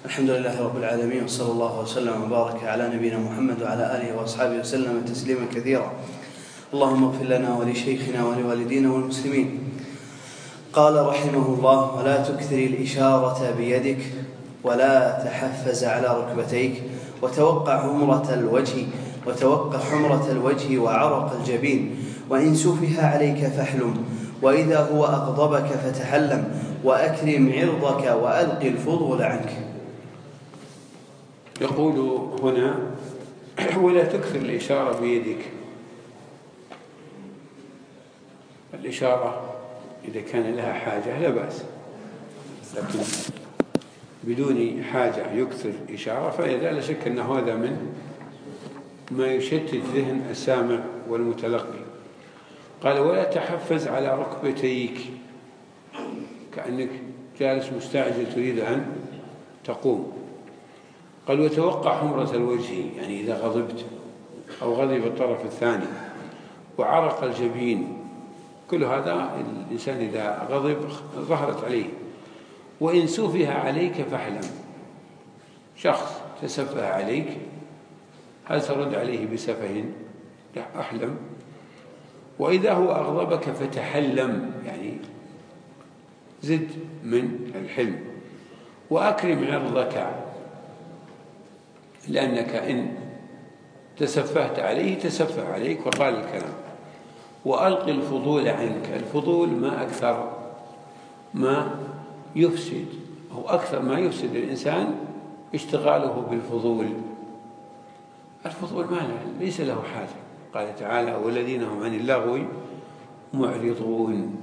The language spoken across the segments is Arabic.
الحمد لله رب العالمين، وصلى الله وسلم وبارك على نبينا محمد وعلى آله وأصحابه وسلم تسليما كثيرا. اللهم اغفر لنا ولشيخنا ولوالدينا والمسلمين. قال رحمه الله: ولا تكثر الإشارة بيدك، ولا تحفز على ركبتيك، وتوقع حمرة الوجه وعرق الجبين، وإن سفه عليك فاحلم، وإذا هو أغضبك فتحلم، وأكرم عرضك وألق الفضول عنك. يقول هنا: ولا تكثر الإشارة بيدك. الإشارة إذا كان لها حاجة لا بأس، لكن بدون حاجة يكثر إشارة فإذا لا شك أن هذا من ما يشتت ذهن السامع والمتلقي. قال: ولا تحفز على ركبتيك، كأنك جالس مستعجل تريد أن تقوم. قال: وتوقع حمرة الوجه، يعني إذا غضبت أو غضب الطرف الثاني، وعرق الجبين، كل هذا الإنسان إذا غضب ظهرت عليه. وإن سفه عليك فاحلم، شخص تسفه عليك هل ترد عليه بسفه؟ لا، أحلم. وإذا هو أغضبك فتحلم، يعني زد من الحلم. وأكرم عرضك، لأنك إن تسفهت عليه تسفه عليك وقال الكلام. وألق الفضول عنك. الفضول ما أكثر ما يفسد، أو أكثر ما يفسد الإنسان اشتغاله بالفضول. الفضول ليس له حاجة. قال تعالى: والذين هم عن اللغو معرضون.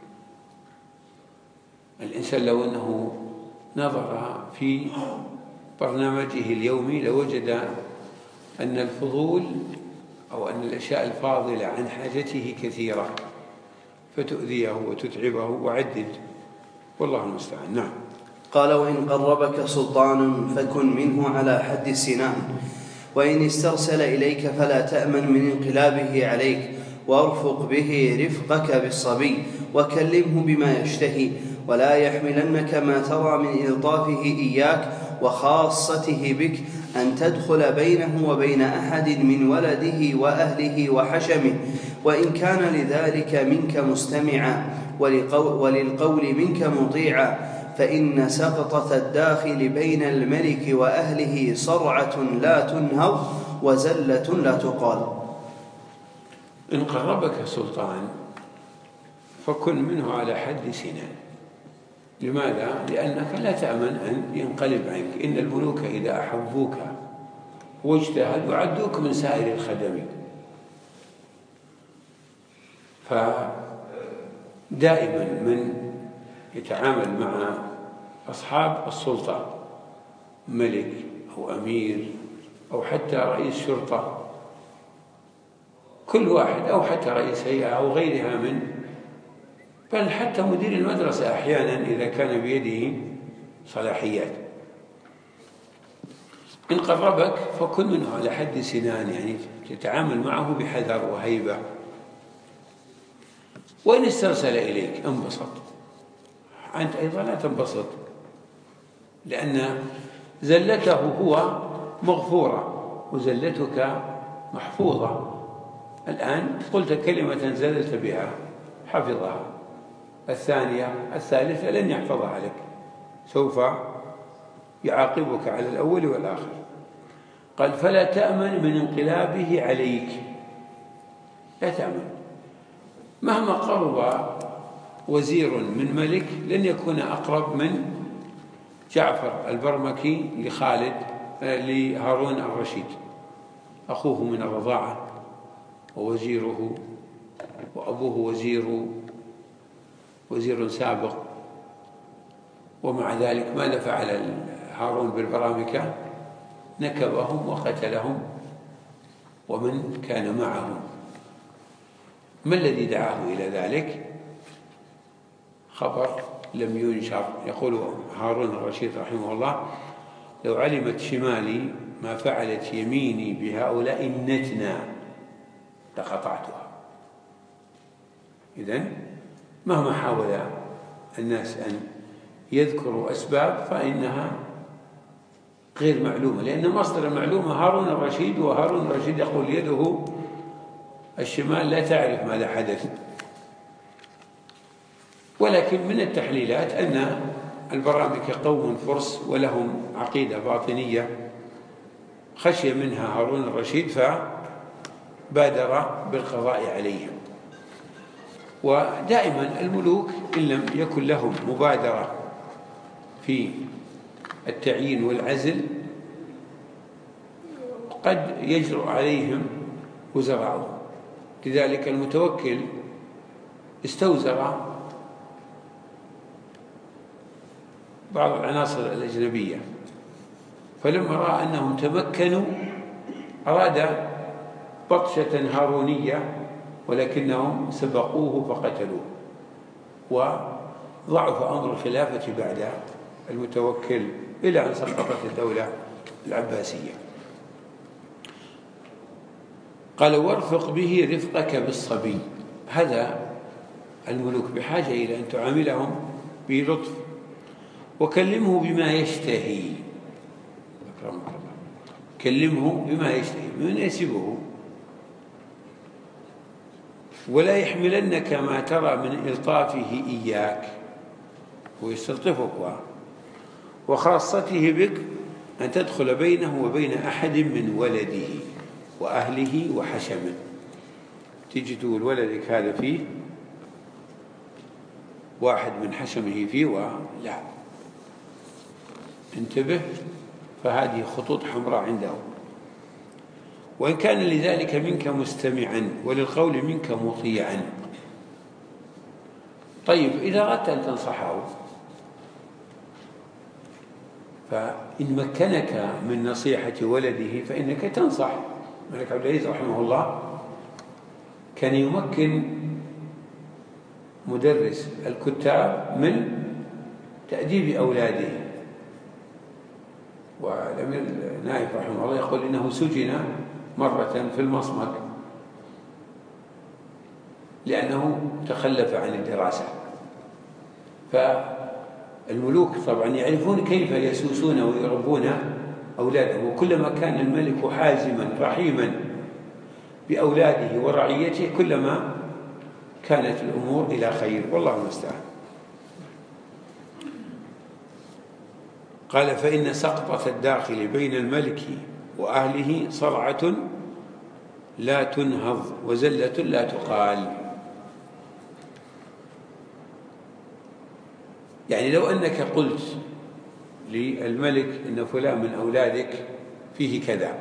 الإنسان لو أنه نظر في برنامجه اليومي لوجد أن الفضول أو أن الأشياء الفاضلة عن حاجته كثيرة فتؤذيه وتتعبه. وعدد، والله المستعان. نعم. قال: وإن قربك سلطان فكن منه على حد السنان، وإن استرسل إليك فلا تأمن من انقلابه عليك، وارفق به رفقك بالصبي، وكلمه بما يشتهي، ولا يحملنك ما ترى من إلطافه إياك وخاصته بك أن تدخل بينه وبين أحد من ولده وأهله وحشمه، وإن كان لذلك منك مستمعا وللقول منك مطيعا، فإن سقطة الداخل بين الملك وأهله صرعة لا تنهض وزلة لا تقال. إن قربك سلطان فكن منه على حد سنان. لماذا؟ لأنك لا تأمن أن ينقلب عنك. إن الملوك إذا أحبوك واجتهدوا عدوك من سائر الخدم. فدائما من يتعامل مع أصحاب السلطة، ملك أو أمير أو حتى رئيس شرطة، كل واحد، أو حتى رئيس هيئة أو غيرها بل حتى مدير المدرسة أحيانا إذا كان بيده صلاحيات. إن قربك فكن منه على حد سنان، يعني تتعامل معه بحذر وهيبة. وإن استرسل إليك انبسط، أنت أيضا لا تنبسط، لأن زلته هو مغفورة وزلتك محفوظة. الآن قلت كلمة زلت بها حفظها، الثانية الثالثة لن يحفظها لك، سوف يعاقبك على الأول والآخر. قال: فلا تأمن من انقلابه عليك. لا تأمن مهما قرب وزير من ملك لن يكون أقرب من جعفر البرمكي لهارون الرشيد، أخوه من الرضاعة ووزيره، وأبوه وزير سابق. ومع ذلك ماذا فعل هارون بالبرامكة؟ نكبهم وقتلهم ومن كان معهم. ما الذي دعاه إلى ذلك؟ خبر لم ينشر. يقول هارون الرشيد رحمه الله: لو علمت شمالي ما فعلت يميني بهؤلاء النتنا لقطعتها. إذن مهما حاول الناس أن يذكروا أسباب فإنها غير معلومة، لأن مصدر المعلومة هارون الرشيد، وهارون الرشيد يقول يده الشمال لا تعرف ماذا حدث. ولكن من التحليلات أن البرامكة قوم فرس ولهم عقيدة باطنية خشي منها هارون الرشيد فبادر بالقضاء عليهم. ودائما الملوك إن لم يكن لهم مبادرة في التعيين والعزل قد يجرؤ عليهم وزراءهم. لذلك المتوكل استوزر بعض العناصر الأجنبية، فلما رأى أنهم تمكنوا أراد بطشة هارونية، ولكنهم سبقوه فقتلوه، وضعف أمر الخلافة بعد المتوكل إلى أن سقطت الدولة العباسية. قال وارفق به رفقك بالصبي. هذا الملوك بحاجة إلى أن تعاملهم بلطف، وكلمه بما يشتهي. أكرمك الله. كلمه بما يشتهي، من يناسبه، ولا يحملنك ما ترى من إلطافه إياك، ويستلطفك، وخاصته بك أن تدخل بينه وبين أحد من ولده وأهله وحشمه. تيجي تقول ولدك هذا فيه واحد من حشمه فيه، ولا انتبه، فهذه خطوط حمراء عنده. وإن كان لذلك منك مستمعا وللقول منك مطيعا. طيب إذا أردت أن تنصحه، فإن مكنك من نصيحة ولده فإنك تنصح. الملك عبد العزيز رحمه الله كان يمكن مدرس الكتاب من تأديب أولاده. والأمير نايف رحمه الله يقول إنه سجن مرة في المصمك لأنه تخلف عن الدراسة. فالملوك طبعا يعرفون كيف يسوسون ويربون أولادهم، وكلما كان الملك حازما رحيما بأولاده ورعيته كلما كانت الأمور إلى خير، والله المستعان. قال فإن سقطة الداخل بين الملك وأهله صرعة لا تنهض وزلة لا تقال. يعني لو أنك قلت للملك إن فلان من أولادك فيه كذا،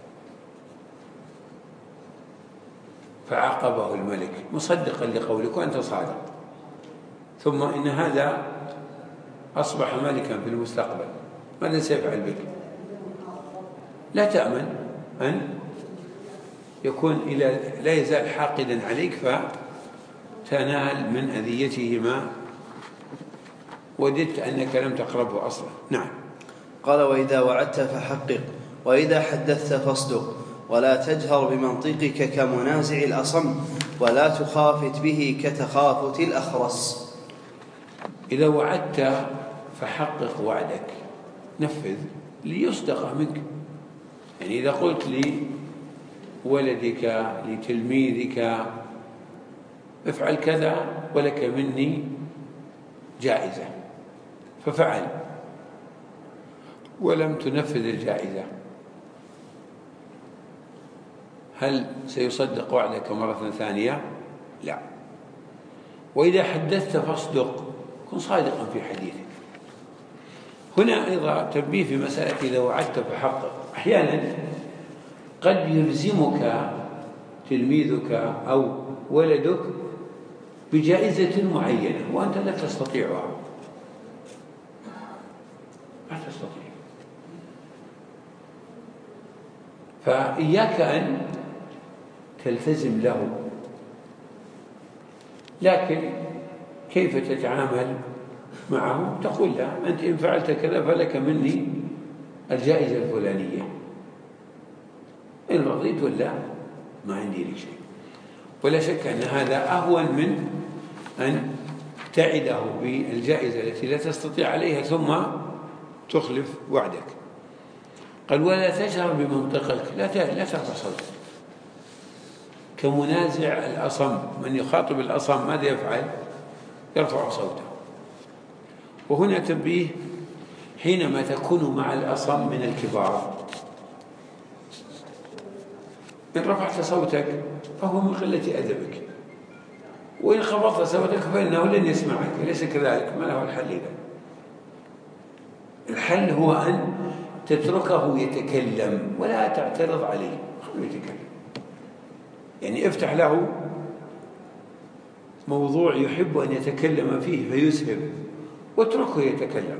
فعاقبه الملك مصدقا لقولك وأنت صادق، ثم إن هذا أصبح ملكا في المستقبل، ماذا سيفعل بك؟ لا تأمن أن يكون لا يزال حاقدا عليك فتنال من أذيته ما وددت أنك لم تقربه أصلا. نعم. قال وإذا وعدت فحقق، وإذا حدثت فاصدق، ولا تجهر بمنطقك كمنازع الأصم، ولا تخافت به كتخافت الأخرس. إذا وعدت فحقق وعدك، نفذ ليصدق منك. يعني إذا قلت لولدك لتلميذك افعل كذا ولك مني جائزة، ففعل ولم تنفذ الجائزة، هل سيصدق وعدك مرة ثانية؟ لا. وإذا حدثت فاصدق، كن صادقا في حديثك. هنا أيضا تنبيه في مسألة إذا وعدت فحقق. أحيانا قد يلزمك تلميذك أو ولدك بجائزة معينة وأنت لا تستطيعها، لا تستطيع، فإياك أن تلتزم له. لكن كيف تتعامل معه؟ تقول له أنت إن فعلت كذا فلك مني الجائزة الفلانية، إن رضيت ولا ما عندي لك شيء. ولا شك أن هذا أهون من أن تعده بالجائزة التي لا تستطيع عليها ثم تخلف وعدك. قال ولا تجهر بمنطقك، لا ترفع صوتك كمنازع الأصم. من يخاطب الأصم ماذا يفعل؟ يرفع صوته. وهنا تنبيه: حينما تكون مع الأصم من الكبار إن رفعت صوتك فهو من قلة أدبك، وإن خفضت صوتك فإنه لن يسمعك. أليس كذلك؟ ما له الحل إذا؟ الحل هو أن تتركه يتكلم ولا تعترض عليه، خليه يتكلم. يعني افتح له موضوع يحب أن يتكلم فيه فيسهب، واتركه يتكلم.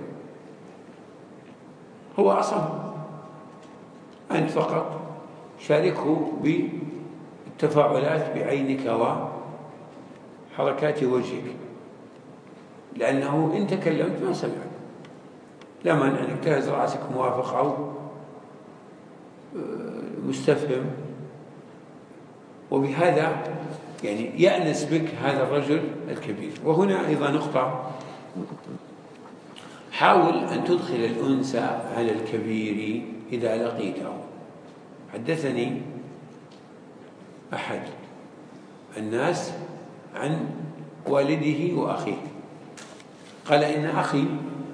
هو أصم، أنت فقط شاركه بالتفاعلات بعينك وحركات وجهك، لأنه إن تكلمت ما سمعك. لا مانع أنك تهز رأسك موافق أو مستفهم، وبهذا يعني يأنس بك هذا الرجل الكبير. وهنا أيضا نقطة: حاول أن تدخل الأنس على الكبير إذا لقيته. حدثني أحد الناس عن والده وأخيه، قال إن أخي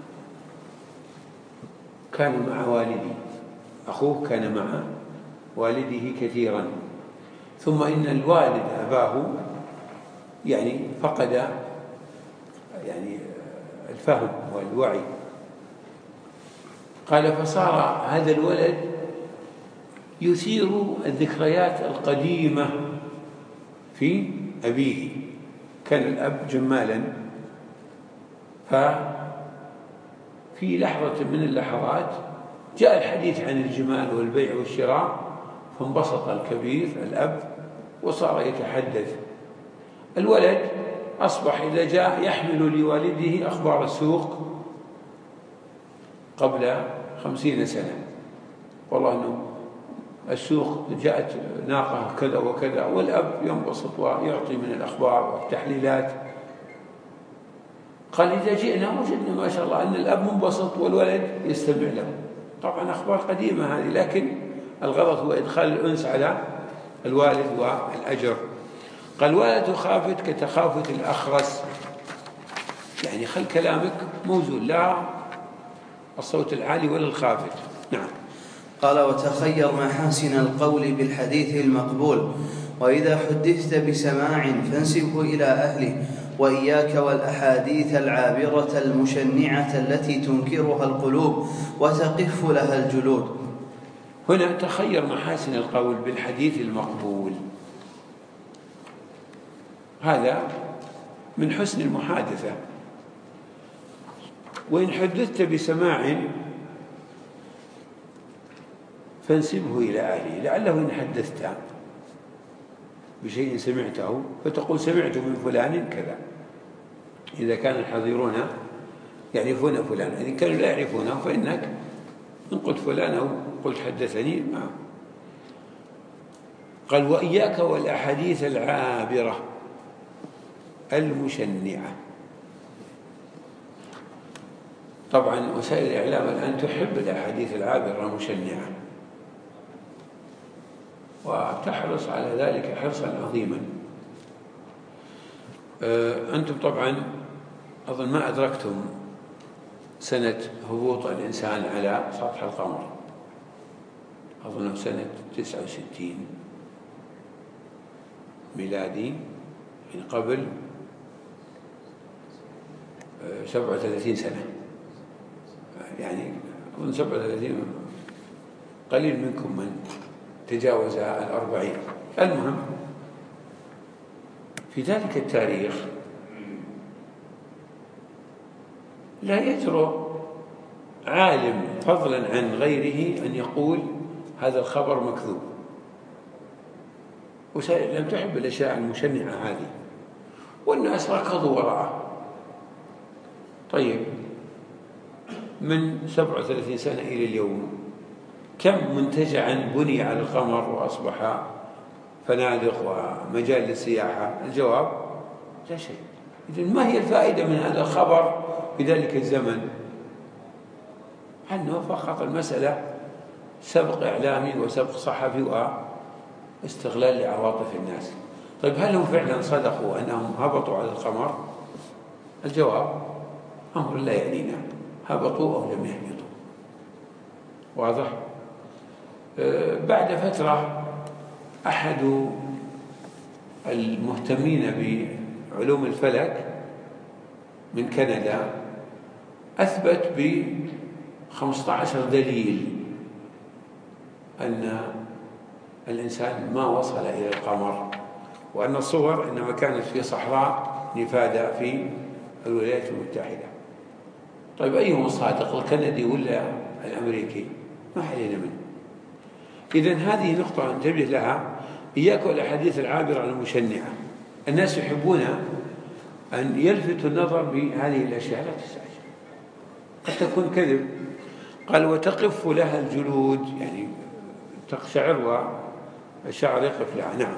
كان مع والدي، أخوه كان مع والده كثيرا، ثم إن الوالد أباه يعني فقد يعني الفهم والوعي. قال فصار هذا الولد يثير الذكريات القديمة في أبيه. كان الأب جمالا، ففي لحظة من اللحظات جاء الحديث عن الجمال والبيع والشراء، فانبسط الكبير الأب وصار يتحدث. الولد أصبح إذا جاء يحمل لوالده أخبار السوق قبل 50 سنة، والله أنه السوق جاءت ناقة كذا وكذا، والأب ينبسط ويعطي من الأخبار والتحليلات. قال إذا جئنا وجدنا ما شاء الله أن الأب منبسط والولد يستمع له. طبعا أخبار قديمة هذه، لكن الغرض هو إدخال الأنس على الوالد والأجر. قال ولا تخافت كتخافت الأخرس، يعني خل كلامك موزون، لا الصوت العالي ولا الخافت. نعم. قال وتخير محاسن القول بالحديث المقبول، وإذا حدثت بسماع فانسبه إلى أهله، وإياك والأحاديث العابرة المشنعة التي تنكرها القلوب وتقف لها الجلود. هنا تخير محاسن القول بالحديث المقبول، هذا من حسن المحادثة. وإن حدثت بسماع فانسبه إلى أهله، لعله إن حدثت بشيء سمعته فتقول سمعت من فلان كذا، إذا كان الحاضرون يعرفون فلان. إذا كانوا لا يعرفونه فإنك إن قلت فلان أو قلت حدثني معه. قال وإياك والأحاديث العابرة المشنعة. طبعا وسائل الإعلام الآن تحب الأحاديث العابرة المشنعة وتحرص على ذلك حرصا عظيما. أنتم طبعا أظن ما أدركتم سنة هبوط الإنسان على سطح القمر، أظن سنة 69 ميلادي، من قبل 37 سنة، يعني أظن 37 قليل منكم من تجاوز 40. المهم في ذلك التاريخ لا يجرؤ عالم فضلا عن غيره أن يقول هذا الخبر مكذوب. وسائل لم تحب الأشياء المشنعة هذه، والناس ركضوا وراءه. طيب من 37 سنة إلى اليوم كم منتجعا بني على القمر وأصبح فنادق ومجال للسياحة؟ الجواب لا شيء. إذن ما هي الفائدة من هذا الخبر في ذلك الزمن؟ أنه فقط المسألة سبق إعلامي وسبق صحفي واستغلال لعواطف الناس. طيب هل هم فعلا صدقوا أنهم هبطوا على القمر؟ الجواب أمر لا يعنينا، هبطوا أو لم يهبطوا. واضح؟ بعد فترة أحد المهتمين بعلوم الفلك من كندا أثبت ب15 دليل أن الإنسان ما وصل إلى القمر، وأن الصور إنما كانت في صحراء نيفادا في الولايات المتحدة. طيب أيهم صادق، الكندي ولا الأمريكي؟ ما علينا منه. إذن هذه نقطة انتبه لها، إياك والأحاديث العابرة عن المشنعة. الناس يحبون أن يلفتوا النظر بهذه الأشياء، لا تستعجل، قد تكون كذب. قال وتقف لها الجلود، يعني تقشعر والشعر يقف لها. نعم.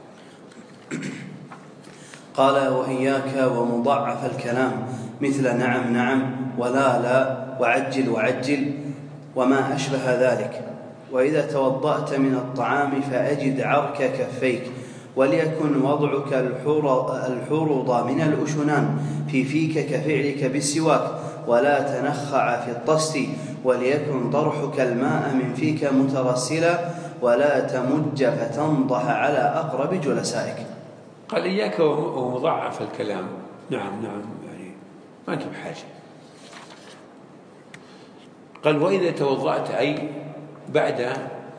قال وإياك ومضاعف الكلام مثل نعم نعم ولا لا وعجل وعجل وما أشبه ذلك. وإذا توضأت من الطعام فأجد عرك كفيك، وليكن وضعك الحرض من الأشنان في فيك كفعلك بالسواك، ولا تنخع في الطست، وليكن طرحك الماء من فيك مترسلا، ولا تمج فتنضح على أقرب جلسائك. قال إياك ومضاعف الكلام. نعم نعم، يعني ما أنت بحاجة. قال وإذا توضأت، أي بعد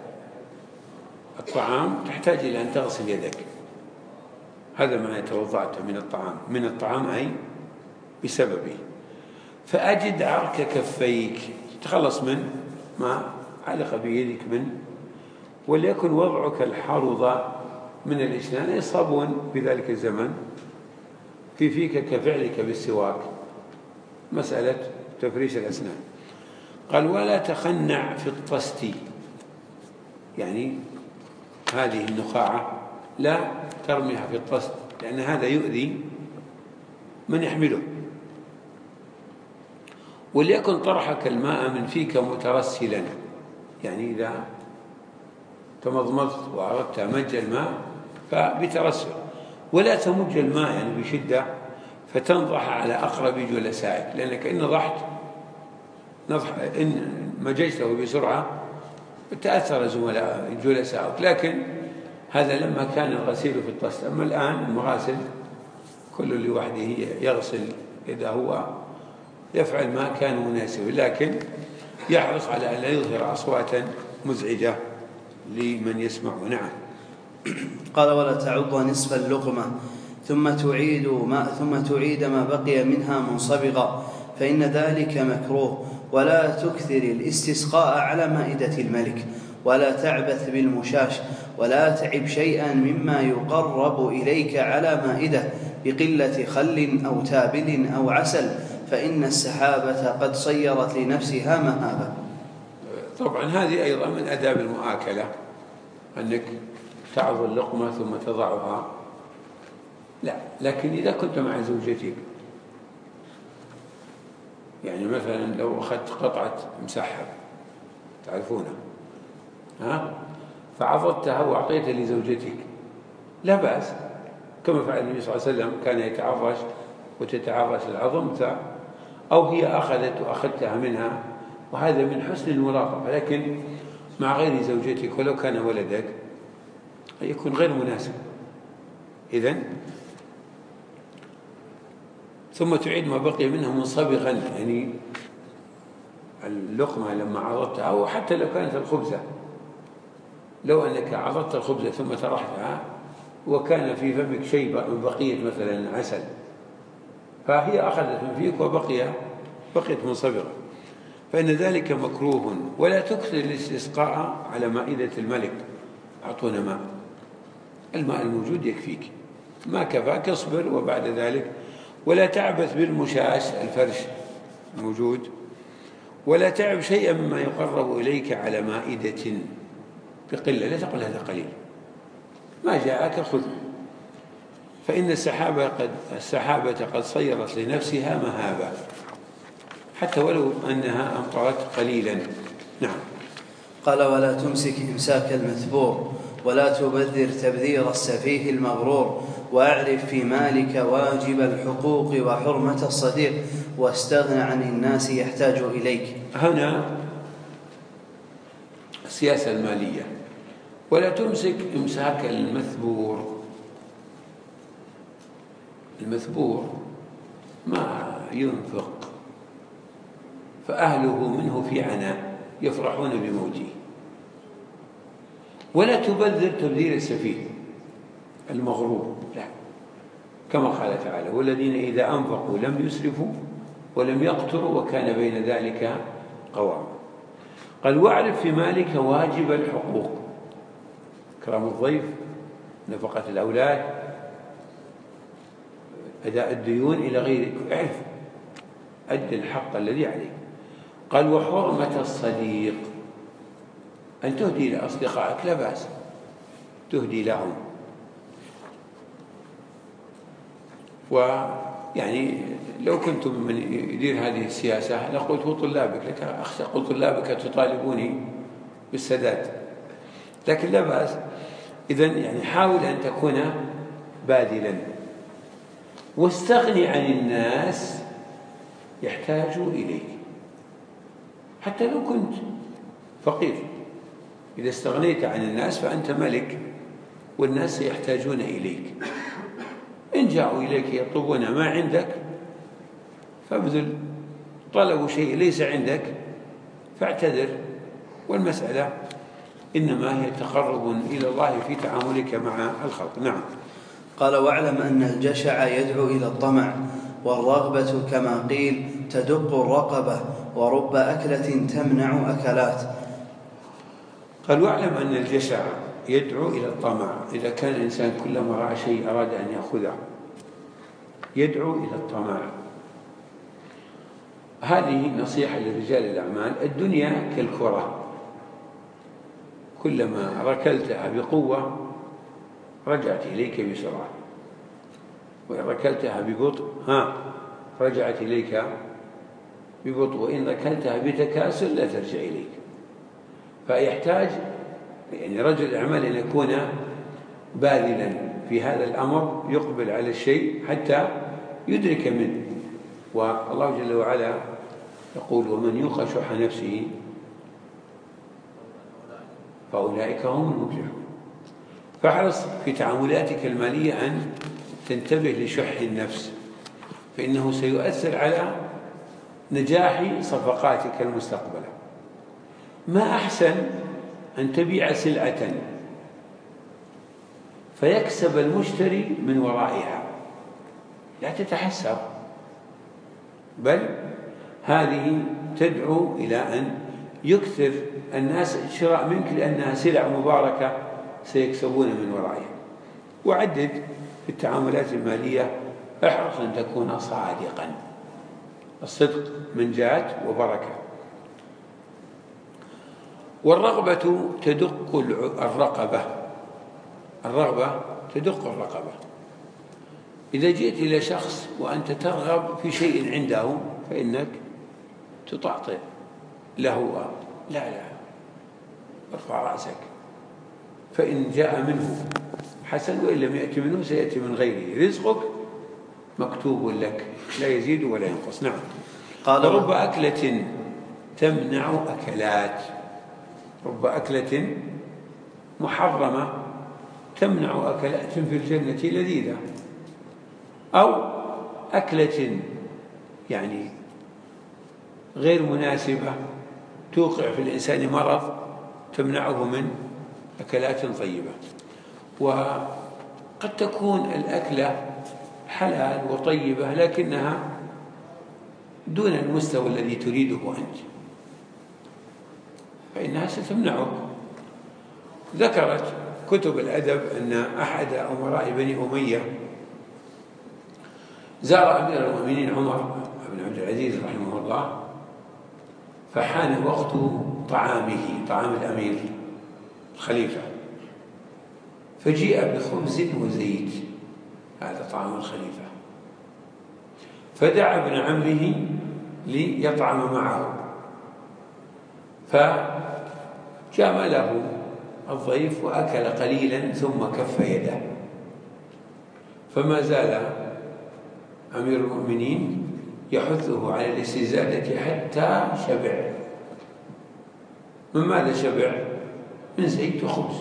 الطعام تحتاج إلى أن تغسل يدك، هذا ما توضأت من الطعام أي بسببه. فأجد عرك كفيك، تخلص من ما علق بيدك منه، وليكن وضعك الحرض من الإسنان، أي صابون في ذلك الزمن، في فيك كفعلك بالسواك، مسألة تفريش الأسنان. قال ولا تخنع في الطست، يعني هذه النخاعة لا ترميها في الطست، لأن هذا يؤذي من يحمله. وليكن طرحك الماء من فيك مترسلا، يعني إذا تمضمضت وأردت مج الماء فبترسل. ولا تمج الماء يعني بشدة فتنضح على أقرب جلسائك، لأنك إن إن مججته بسرعة تأثر جلسائك. لكن هذا لما كان الغسيل في الطست، أما الآن المغاسل كل لوحده يغسل يده ويفعل ما كان مناسبا، لكن يحرص على أن لا يظهر أصواتا مزعجة لمن يسمع. نعم. قال ولا تعض نصف اللقمة ثم تعيد ما بقي منها منصبغا، فإن ذلك مكروه. ولا تكثر الاستسقاء على مائدة الملك، ولا تعبث بالمشاش، ولا تعب شيئا مما يقرب إليك على مائدة بقلة خل أو تابل أو عسل، فإن السحابة قد صيرت لنفسها مهابة. طبعا هذه أيضا من آداب المؤاكلة، أنك تعض اللقمة ثم تضعها، لا. لكن إذا كنت مع زوجتك، يعني مثلا لو أخذت قطعة مسحب تعرفونها، فعضدتها وأعطيتها لزوجتك، لا بأس، كما فعل النبي صلى الله عليه وسلم، كان يتعرش وتتعرش العظم، أو هي أخذت وأخذتها منها، وهذا من حسن الملاطفة. لكن مع غير زوجتك ولو كان ولدك يكون غير مناسب. إذن ثم تعيد ما بقي منه منصبغا، يعني اللقمة لما عضدتها، أو حتى لو كانت الخبزة، لو أنك عضدت الخبزة ثم طرحتها وكان في فمك شيء من بقية مثلا عسل، فهي أخذت من فيك بقيت منصبغة، فإن ذلك مكروه. ولا تكثر الاستسقاء على مائدة الملك، أعطونا ماء، الماء الموجود يكفيك، ما كفاك اصبر وبعد ذلك. ولا تعبث بالمشاش، الفرش موجود. ولا تعب شيئا مما يقرب إليك على مائدة بقلة، لا تقل هذا قليل، ما جاءك خذه، فإن السحابة قد صيرت لنفسها مهابة، حتى ولو أنها أمطرت قليلا. نعم. قال: ولا تمسك إمساك المثبور، ولا تبذر تبذير السفيه المغرور، وأعرف في مالك واجب الحقوق وحرمة الصديق، واستغن عن الناس يحتاج إليك. هنا السياسة المالية. ولا تمسك إمساك المثبور. المثبور ما ينفق فأهله منه في عناء يفرحون بموته. ولا تبذر تبذير السفيه المغرور، لا، كما قال تعالى: والذين إذا أنفقوا لم يسرفوا ولم يقتروا وكان بين ذلك قواما. قال: واعرف في مالك واجب الحقوق، إكرام الضيف، نفقة الأولاد، أداء الديون إلى غيره، اعرف، أد الحق الذي عليك. قال: وحرمة الصديق، أن تهدي لأصدقائك لا بأس، تهدي لهم. ويعني لو كنت من يدير هذه السياسة لقلت طلابك، لك أخشى قلت طلابك تطالبوني بالسداد، لكن لا بأس. إذن يعني حاول أن تكون باذلا، واستغني عن الناس يحتاجوا إليك، حتى لو كنت فقير. إذا استغنيت عن الناس فأنت ملك، والناس يحتاجون إليك. إن جاءوا إليك يطلبون ما عندك فابذل، طلبوا شيء ليس عندك فاعتذر، والمسألة إنما هي تقرب إلى الله في تعاملك مع الخلق. نعم. قال: واعلم أن الجشع يدعو إلى الطمع، والرغبة كما قيل تدق الرقبة، ورب أكلة تمنع أكلات. قال: واعلم أن الجشع يدعو إلى الطمع. إذا كان الإنسان كلما رأى شيء أراد أن يأخذه يدعو إلى الطمع. هذه نصيحة لرجال الأعمال. الدنيا كالكرة، كلما ركلتها بقوة رجعت إليك بسرعة، وإن ركلتها ببطء رجعت إليك ببطء، وإن ركلتها بتكاسل لا ترجع إليك. فيحتاج يعني رجل الأعمال أن يكون باذلا في هذا الأمر، يقبل على الشيء حتى يدرك منه. والله جل وعلا يقول: ومن يوق شح نفسه فأولئك هم المفلحون. فاحرص في تعاملاتك المالية أن تنتبه لشح النفس، فإنه سيؤثر على نجاح صفقاتك المستقبلة. ما أحسن أن تبيع سلعة فيكسب المشتري من ورائها، لا تتحسر، بل هذه تدعو إلى أن يكثر الناس الشراء منك، لأنها سلع مباركة سيكسبون من ورائها. وعدد في التعاملات المالية، احرص أن تكون صادقا، الصدق منجاة وبركة. والرغبة تدق الرقبة، الرغبة تدق الرقبة. إذا جئت إلى شخص وأنت ترغب في شيء عنده فإنك تطعطئ له، لا ارفع رأسك، فإن جاء منه حسن، وإن لم يأتي منه سيأتي من غيره. رزقك مكتوب لك لا يزيد ولا ينقص. نعم. قال: رب أكلة تمنع أكلات. رب أكلة محرمة تمنع أكلات في الجنة لذيذة، أو أكلة يعني غير مناسبة توقع في الإنسان مرض تمنعه من أكلات طيبة. وقد تكون الأكلة حلال وطيبة لكنها دون المستوى الذي تريده أنت، فإنها ستمنعك. ذكرت كتب الأدب أن أحد أمراء بني أمية زار أمير المؤمنين عمر بن عبد العزيز رحمه الله، فحان وقت طعامه، طعام الأمير الخليفة، فجيء بخبز وزيت، هذا طعام الخليفة، فدعا ابن عمه ليطعم معه، فجاء جامله الضيف وأكل قليلا ثم كف يده، فما زال أمير المؤمنين يحثه على الاستزادة حتى شبع. من ماذا شبع؟ من زيت وخبز.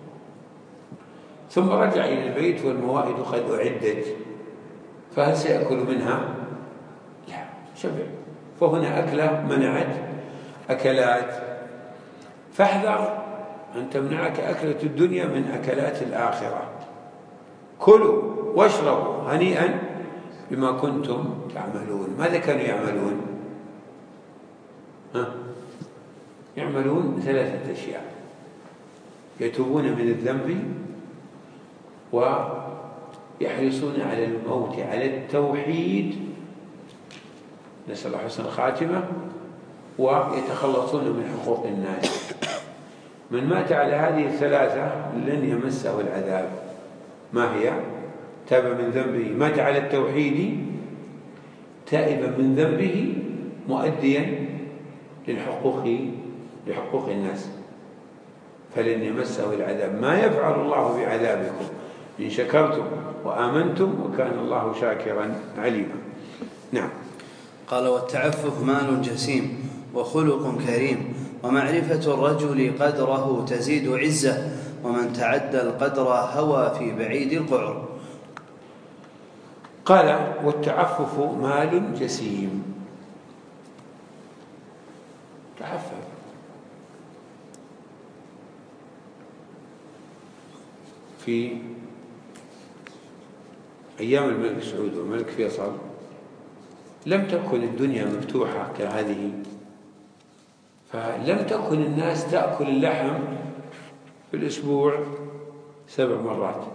ثم رجع إلى البيت والموائد قد أعدت، فهل سيأكل منها؟ لا، شبع. فهنا أكلة منعت أكلات. فاحذر أن تمنعك أكلة الدنيا من أكلات الآخرة. كلوا واشربوا هنيئا بما كنتم تعملون. ماذا كانوا يعملون؟ يعملون 3 أشياء: يتوبون من الذنب، ويحرصون على الموت على التوحيد، نسأل الله حسن الخاتمة، ويتخلصون من حقوق الناس. من مات على هذه ال3 لن يمسه العذاب. ما هي؟ تاب من ذنبه، مات على التوحيد، تائبا من ذنبه، مؤديا لحقوق الناس، فلن يمسه العذاب. ما يفعل الله بعذابكم إن شكرتم وآمنتم وكان الله شاكرا عليما. نعم. قال: والتعفف مال جسيم وخلق كريم، ومعرفة الرجل قدره تزيد عزة، ومن تعدى القدر هوى في بعيد القعر. قال: والتعفف مال جسيم. تعفف. في أيام الملك سعود والملك فيصل لم تكن الدنيا مفتوحة كهذه، فلم تكن الناس تأكل اللحم في الأسبوع 7 مرات،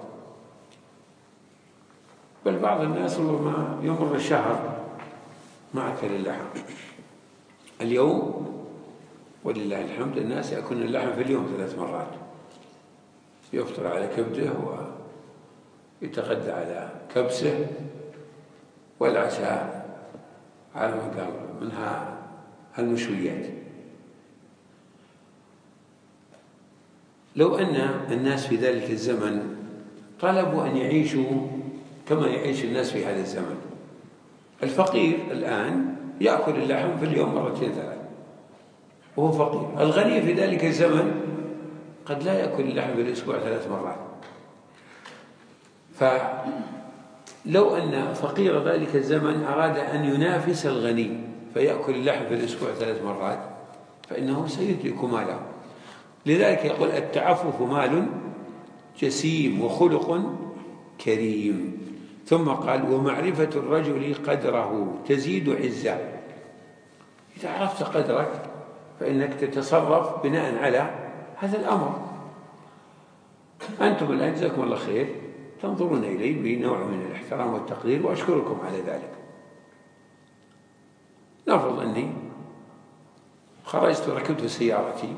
بل بعض الناس ربما يمر الشهر ما أكل اللحم. اليوم ولله الحمد الناس يأكلون اللحم في اليوم 3 مرات، يفطر على كبده ويتغدى على كبسه، والعشاء على ما قال منها المشويات. لو أن الناس في ذلك الزمن طلبوا أن يعيشوا كما يعيش الناس في هذا الزمن، الفقير الآن يأكل اللحم في اليوم 2 3 وهو فقير. الغني في ذلك الزمن قد لا يأكل اللحم في الأسبوع 3 مرات. فلو أن فقير ذلك الزمن أراد أن ينافس الغني فيأكل اللحم في الأسبوع 3 مرات فإنه سيدرك ماله. لذلك يقول: التعفف مال جسيم وخلق كريم. ثم قال: ومعرفة الرجل قدره تزيد عزة. إذا عرفت قدرك فإنك تتصرف بناء على هذا الأمر. أنتم الآن جزاكم الله خير تنظرون إلي بنوع من الاحترام والتقدير، وأشكركم على ذلك. نفرض أني خرجت وركبت سيارتي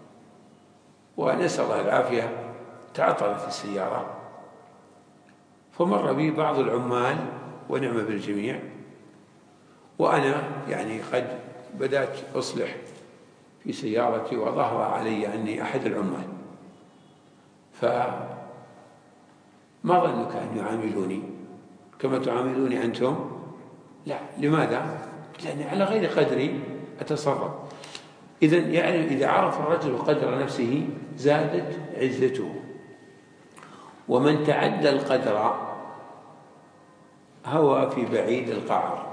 ونسأل الله العافية تعطلت السيارة، فمر بي بعض العمال ونعم بالجميع، وأنا قد بدأت أصلح في سيارتي وظهر علي أني أحد العمال، فما ظنك أن يعاملوني كما تعاملوني أنتم؟ لا. لماذا؟ لأني على غير قدري أتصرف. إذا عرف الرجل قدر نفسه زادت عزته. ومن تعدى القدر هوى في بعيد القعر.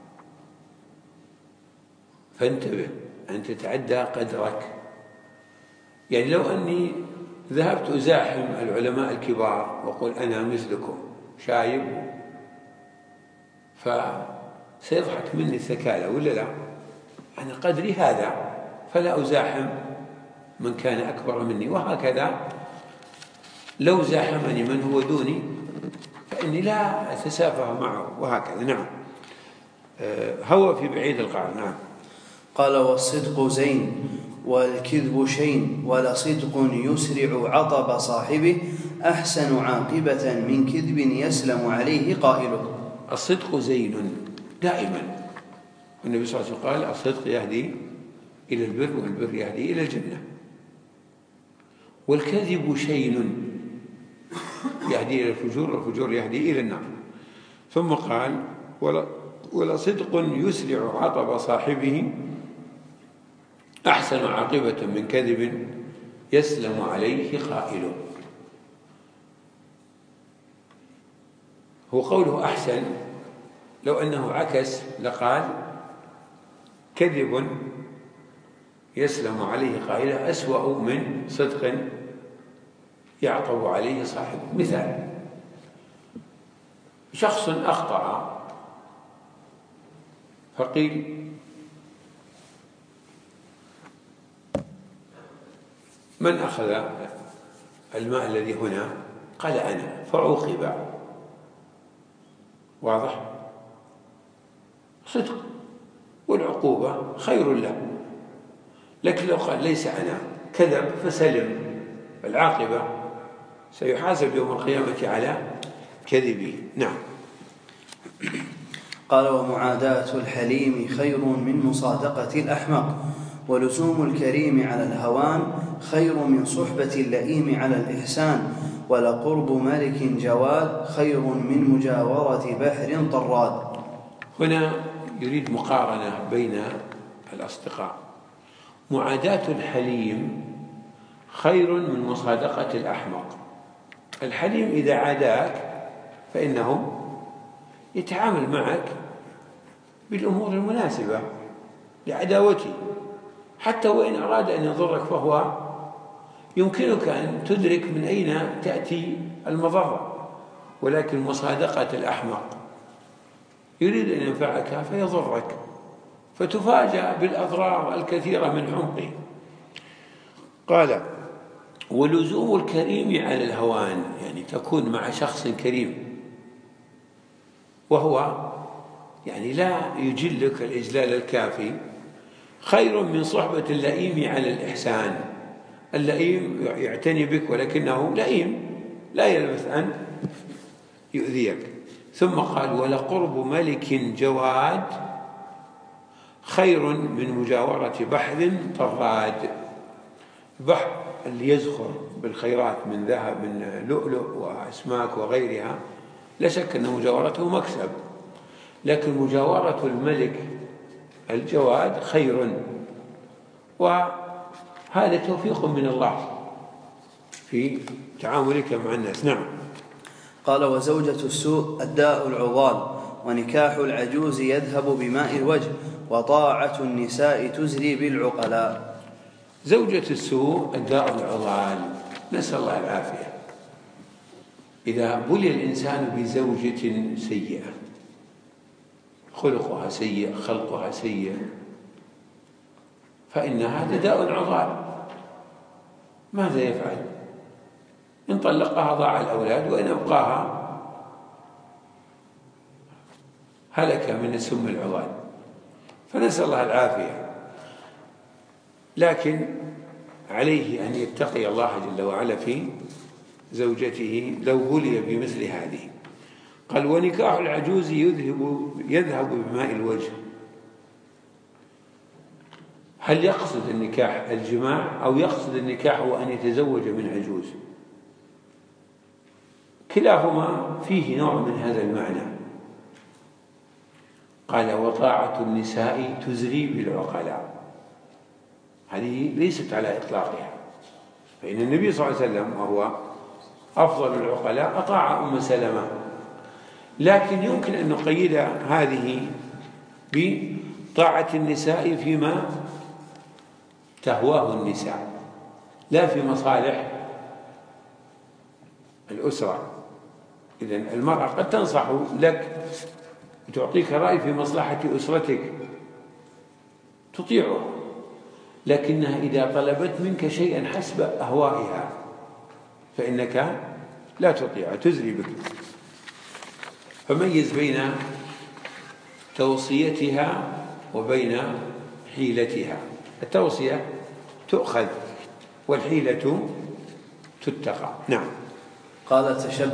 فانتبه أن تتعدى قدرك. لو أني ذهبت أزاحم العلماء الكبار وأقول أنا مثلكم شايب، فسيضحك مني الثكالة ولا لا؟ أنا قدري هذا فلا أزاحم من كان أكبر مني، وهكذا لو زاحمني من هو دوني فإني لا أتسافه معه، وهكذا. نعم. هوى في بعيد القعر. نعم. قال: والصدق زين والكذب شين، ولصدق يسرع عطب صاحبه أحسن عاقبة من كذب يسلم عليه قائله. الصدق زين دائما. النبي صلى الله عليه وسلم قال: الصدق يهدي إلى البر والبر يهدي إلى الجنة. والكذب شين يهدي إلى الفجور والفجور يهدي إلى النار. ثم قال ولصدق يسرع عطب صاحبه أحسن عاقبة من كذب يسلم عليه قائله. هو قوله أحسن، لو أنه عكس لقال كذب يسلم عليه قائله أسوأ من صدق يعطب عليه صاحبه. مثال: شخص أخطأ فقيل من أخذ الماء الذي هنا؟ قال أنا، فعوقب. واضح؟ صدق، والعقوبة خير له. لكن لو قال ليس أنا، كذب فسلم، العاقبة سيحاسب يوم القيامة على كذبه. نعم. قال ومعاداة الحليم خير من مصادقة الأحمق، ولزوم الكريم على الهوان خير من صحبة اللئيم على الإحسان، ولقرب ملك جواد خير من مجاورة بحر طراد. هنا يريد مقارنة بين الأصدقاء. معاداة الحليم خير من مصادقة الأحمق. الحليم إذا عاداك فإنه يتعامل معك بالأمور المناسبة لعداوته، حتى وإن أراد أن يضرك فهو يمكنك أن تدرك من أين تأتي المضرة. ولكن مصادقة الأحمق يريد أن ينفعك فيضرك، فتفاجأ بالأضرار الكثيرة من حمقه. قال ولزوم الكريم على الهوان، يعني تكون مع شخص كريم وهو يعني لا يجلك الإجلال الكافي، خير من صحبة اللئيم على الإحسان. اللئيم يعتني بك ولكنه لئيم لا يلبث أن يؤذيك. ثم قال ولقرب ملك جواد خير من مجاورة بحر طراد. البحر اللي يزخر بالخيرات من ذهب من لؤلؤ وأسماك وغيرها لا شك أن مجاورته مكسب، لكن مجاورة الملك الجواد خير، وهذا توفيق من الله في تعاملك مع الناس. نعم. قال وزوجة السوء الداء العضال، ونكاح العجوز يذهب بماء الوجه، وطاعة النساء تزري بالعقلاء. زوجة السوء الداء العضال، نسأل الله العافية. إذا بلي الإنسان بزوجة سيئة، خلقها سيء، خلقها سيء، فإن هذا داء عضال. ماذا يفعل؟ إن طلقها ضاع الأولاد، وإن أبقاها هلك من السم العضال. فنسأل الله العافية. لكن عليه أن يتقي الله جل وعلا في زوجته لو بلي بمثل هذه. قال ونكاح العجوز يذهب بماء الوجه. هل يقصد النكاح الجماع أو يقصد النكاح وأن يتزوج من عجوز؟ كلاهما فيه نوع من هذا المعنى. قال وطاعة النساء تزري بالعقلاء، هذه ليست على إطلاقها، فإن النبي صلى الله عليه وسلم وهو أفضل العقلاء أطاع أم سلمة، لكن يمكن أن نقيد هذه بطاعة النساء فيما تهواه النساء، لا في مصالح الأسرة. إذن المرأة قد تنصح لك وتعطيك رأي في مصلحة أسرتك تطيعها، لكنها إذا طلبت منك شيئا حسب أهوائها فإنك لا تطيعها، تزري بك. فميز بين توصيتها وبين حيلتها. التوصية تؤخذ والحيلة تتقى. نعم. قال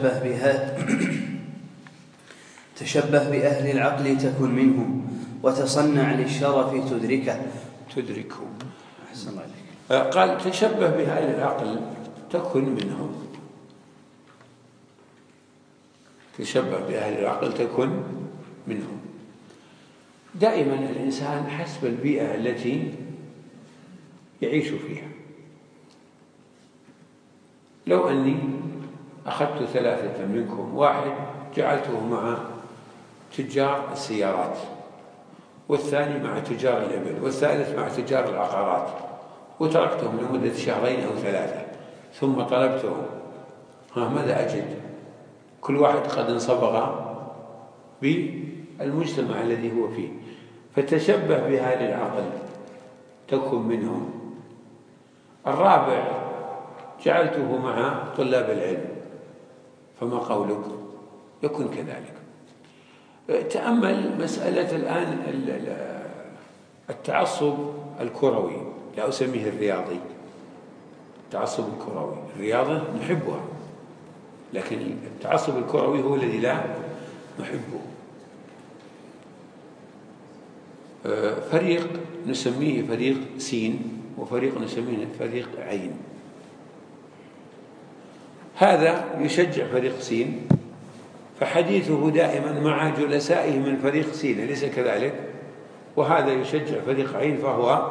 تشبه بأهل العقل تكن منهم، وتصنع للشرف تدركه. أحسن الله عليك. قال تشبه بأهل العقل تكن منهم. تشبه بأهل العقل تكن منهم. دائما الإنسان حسب البيئة التي يعيش فيها. لو أني أخذت 3 منكم، واحد جعلته مع تجار السيارات، والثاني مع تجار الإبل، والثالث مع تجار العقارات، وتركتهم لمدة 2 أو 3، ثم طلبتهم، ماذا أجد؟ كل واحد قد انصبغ بالمجتمع الذي هو فيه. فتشبه بأهل العقل تكن منهم. الرابع جعلته مع طلاب العلم، فما قولك؟ يكن كذلك. تأمل مسألة الآن التعصب الكروي، لا أسميه الرياضي، التعصب الكروي. الرياضة نحبها، لكن التعصب الكروي هو الذي لا نحبه. فريق نسميه فريق سين، وفريق نسميه فريق عين. هذا يشجع فريق سين، فحديثه دائما مع جلسائه من فريق سين، أليس كذلك؟ وهذا يشجع فريق عين، فهو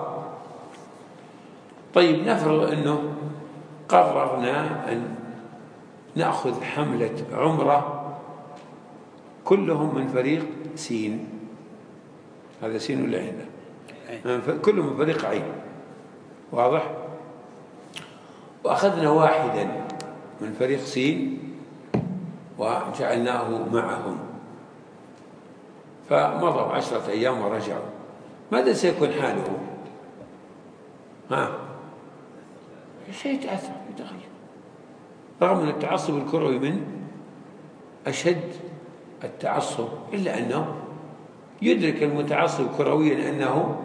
طيب. نفرض أنه قررنا أن نأخذ حملة عمرة كلهم من فريق سين، هذا سين ولا عين؟ كلهم من فريق عين، واضح؟ وأخذنا واحدا من فريق سين وجعلناه معهم، فمضوا 10 أيام ورجعوا، ماذا سيكون حاله؟ شيء يتأثر يتغير، رغم أن التعصب الكروي من أشد التعصب، إلا أنه يدرك المتعصب كرويا أنه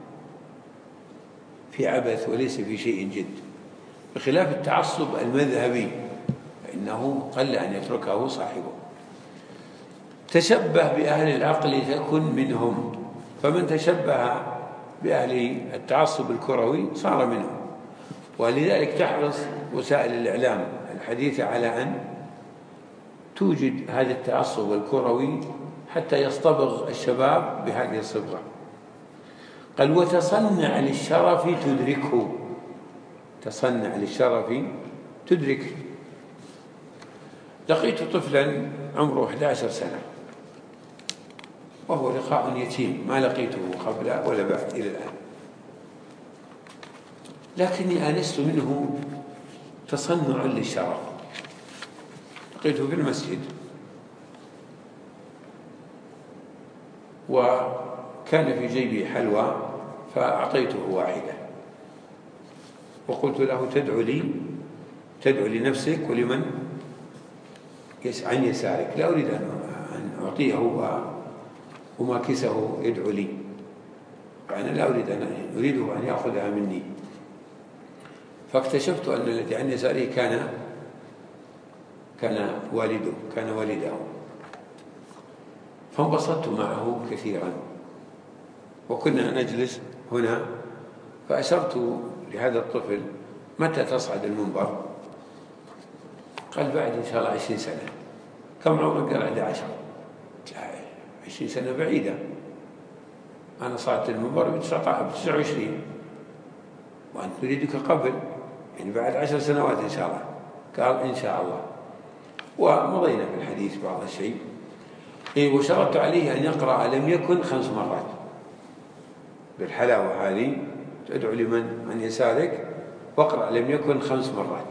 في عبث وليس في شيء جد، بخلاف التعصب المذهبي فإنه قل أن يتركه صاحبه. تشبه بأهل العقل تكن منهم، فمن تشبه بأهل التعصب الكروي صار منهم. ولذلك تحرص وسائل الإعلام الحديثة على أن توجد هذا التعصب الكروي حتى يصطبغ الشباب بهذه الصبغة. قال وتصنع للشرف تدركه، تصنع للشرف تدركه. لقيت طفلا عمره 11 سنة وهو لقاء يتيم، ما لقيته قبل ولا بعد إلى الآن، لكني آنست منه تصنعا للشرف. لقيته في المسجد وكان في جيبي حلوى، فأعطيته واحدة وقلت له تدعو لنفسك ولمن عن يسارك، لا أريد أن أعطيه وماكسه يدعو لي، أنا لا أريده أن يأخذها مني. فاكتشفت أن الذي عن يساره كان والده، فانبسطت معه كثيرا، وكنا نجلس هنا، فأشرت لهذا الطفل متى تصعد المنبر؟ قال بعد إن شاء الله 20 سنة. كم عمرك؟ قال 11. 20 سنة بعيدة، أنا صعدت المنبر ب 29 وأنت تريدك قبل، يعني بعد 10 سنوات إن شاء الله. قال إن شاء الله. ومضينا في الحديث بعض الشيء. وشرطت عليه أن يقرأ لم يكن 5 مرات بالحلاوة هذه، تدعو لمن عن يسارك واقرأ لم يكن 5 مرات.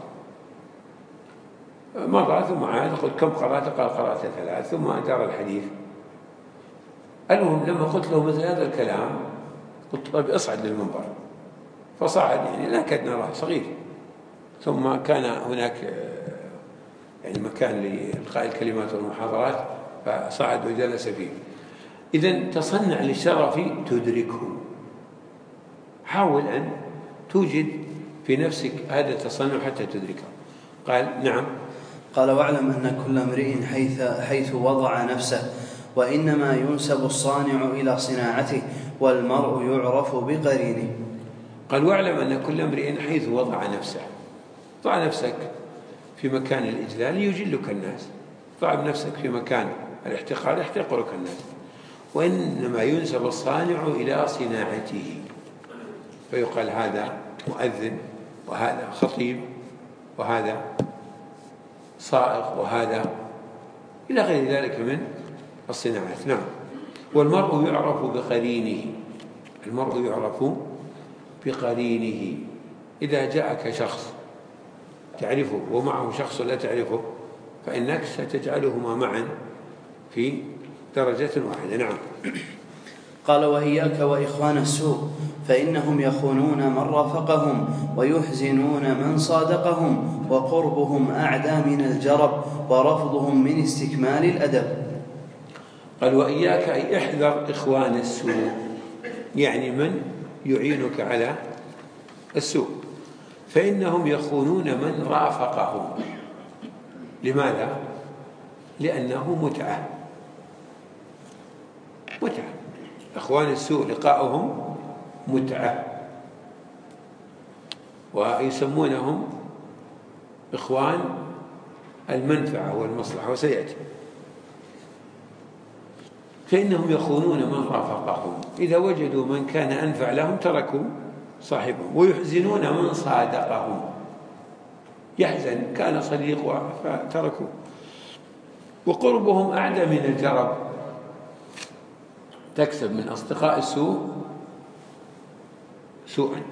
مضى ثم عاد، قلت كم قرأت؟ قال قرأت 3، ثم دار الحديث. المهم لما قلت له مثل هذا الكلام قلت طيب اصعد للمنبر، فصعد، يعني لا كاد نراه صغير، ثم كان هناك يعني مكان لإلقاء الكلمات والمحاضرات، فصعد وجلس فيه. إذن تصنع للشرف تدركه، حاول أن توجد في نفسك هذا التصنع حتى تدركه. قال نعم. قال واعلم أن كل امرئ حيث وضع نفسه، وإنما ينسب الصانع إلى صناعته، والمرء يعرف بقرينه. قال واعلم أن كل امرئ حيث وضع نفسه، ضع نفسك في مكان الإجلال يجلك الناس، ضع نفسك في مكان الاحتقار يحتقرك الناس. وإنما ينسب الصانع إلى صناعته، فيقال هذا مؤذن، وهذا خطيب، وهذا صائغ، وهذا إلى غير ذلك من الصناعات. نعم. والمرء يعرف بقرينه، المرء يعرف بقرينه. إذا جاءك شخص تعرفه ومعه شخص لا تعرفه فإنك ستجعلهما معا في درجة واحدة. نعم. قال: وإياك وإخوان السوء، فإنهم يخونون من رافقهم ويحزنون من صادقهم، وقربهم أعدى من الجرب، ورفضهم من استكمال الأدب. قال: وإياك أي احذر إخوان السوء، يعني من يعينك على السوء، فإنهم يخونون من رافقهم. لماذا؟ لأنه متعة. إخوان السوء لقاؤهم متعة، ويسمونهم إخوان المنفعة والمصلحة، وسيأتي. فإنهم يخونون من رافقهم، إذا وجدوا من كان أنفع لهم تركوا صاحبهم، ويحزنون من صادقهم، يحزن كان صديق فتركوا. وقربهم أعدى من الجرب، تكسب من أصدقاء السوء سوءا.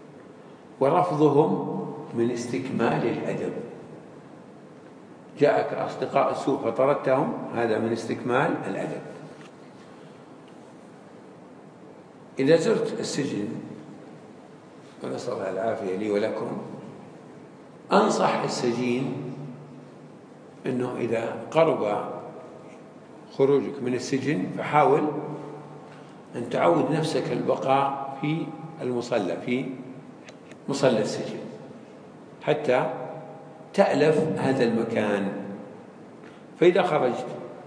ورفضهم من استكمال الأدب، جاءك أصدقاء السوء فطردتهم، هذا من استكمال الأدب. إذا زرت السجن، ونسأل الله العافية لي ولكم، أنصح السجين أنه إذا قرب خروجك من السجن فحاول أن تعود نفسك البقاء في المصلى، في مصلى السجن، حتى تألف هذا المكان. فإذا خرجت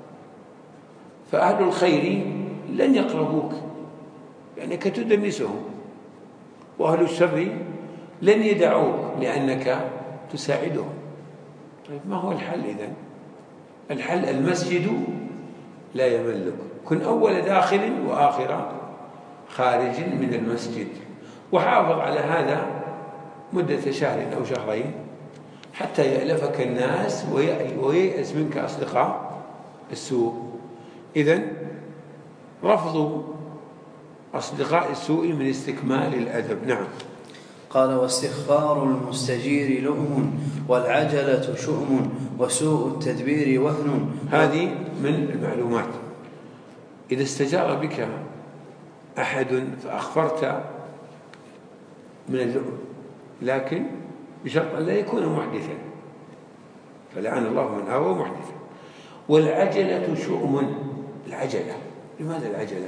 فأهل الخير لن يقربوك لأنك تدنسهم، وأهل الشر لن يدعوك لأنك تساعدهم. طيب ما هو الحل إذن؟ الحل المسجد لا يملك، كن أول داخل وآخر خارج من المسجد، وحافظ على هذا مدة شهر أو شهرين حتى يألفك الناس وييأس منك أصدقاء السوء. إذن رفض أصدقاء السوء من استكمال الأدب. نعم. قال: واستغفار المستجير لؤم، والعجلة شؤم، وسوء التدبير وهن. هذه من المعلومات. إذا استجار بك أحد فأخفرت من اللؤم، لكن بشرط أن لا يكون محدثا، فلعن الله من آوى محدثا. والعجلة شؤم، العجلة. لماذا العجلة؟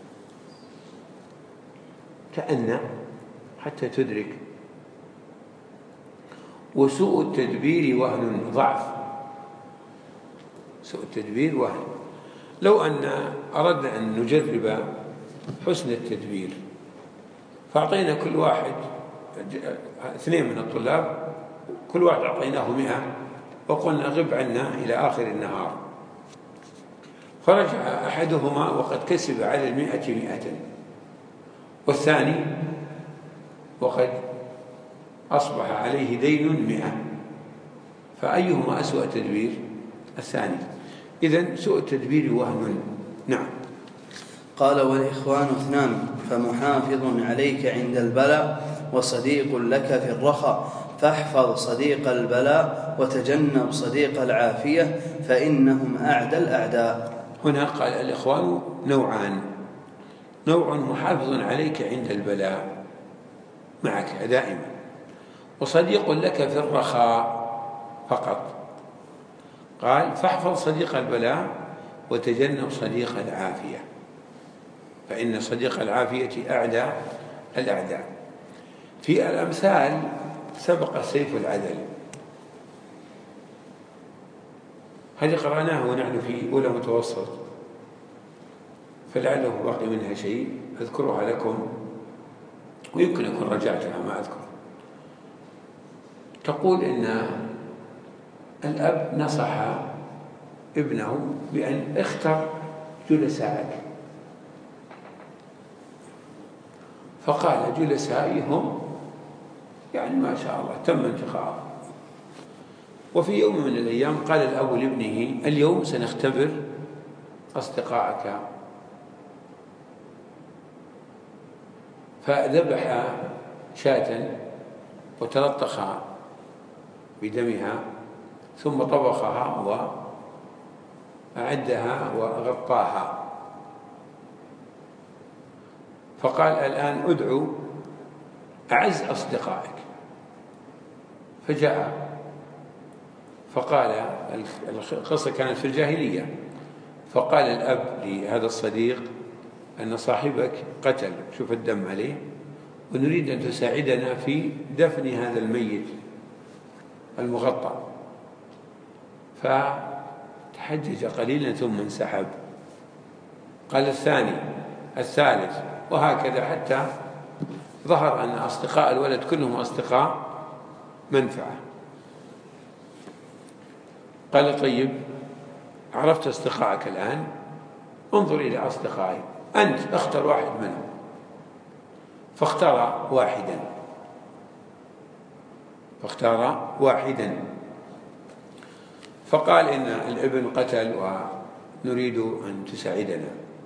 تأنى حتى تدرك. وسوء التدبير وهن، ضعف. سوء التدبير وهن. لو أن أردنا أن نجرب حسن التدبير فأعطينا كل واحد 2 من الطلاب، كل واحد أعطيناه 100 وقلنا غب عنا إلى آخر النهار، فرجع أحدهما وقد كسب على 100 100، والثاني وقد أصبح عليه دين 100، فأيهما أسوأ تدبير؟ الثاني. إذن سوء التدبير وهن. نعم. قال: والإخوان 2، فمحافظ عليك عند البلاء، وصديق لك في الرخاء، فاحفظ صديق البلاء وتجنب صديق العافية، فإنهم أعدى الأعداء. هنا قال: الإخوان نوعان، نوع محافظ عليك عند البلاء معك دائما، وصديق لك في الرخاء فقط. قال: فاحفظ صديق البلاء وتجنب صديق العافية، فإن صديق العافية أعدى الأعداء. في الأمثال سبق سيف العدل، هذه قرأناه ونحن في أولى متوسط، فلعله باقي منها شيء أذكرها لكم، ويمكن أكون رجعتها ما أذكر. تقول إن الأب نصح ابنه بأن اختر جلسائك، فقال جلسائي هم يعني ما شاء الله تم انتخابه. وفي يوم من الأيام قال الأب لابنه اليوم سنختبر أصدقائك، فذبح شاة وتلطخ بدمها ثم طبخها وأعدها وغطاها، فقال الآن أدعو أعز أصدقائك. فجاء فقال، القصة كانت في الجاهلية، فقال الأب لهذا الصديق أن صاحبك قتل، شوف الدم عليه، ونريد أن تساعدنا في دفن هذا الميت المغطى. فتحجج قليلا ثم انسحب. قال الثاني الثالث وهكذا حتى ظهر أن أصدقاء الولد كلهم أصدقاء منفعة. قال طيب عرفت أصدقائك الآن، انظر إلى أصدقائي، أنت اختر واحد منهم. فاختار واحدا فقال إن الابن قتل ونريد أن تساعدنا.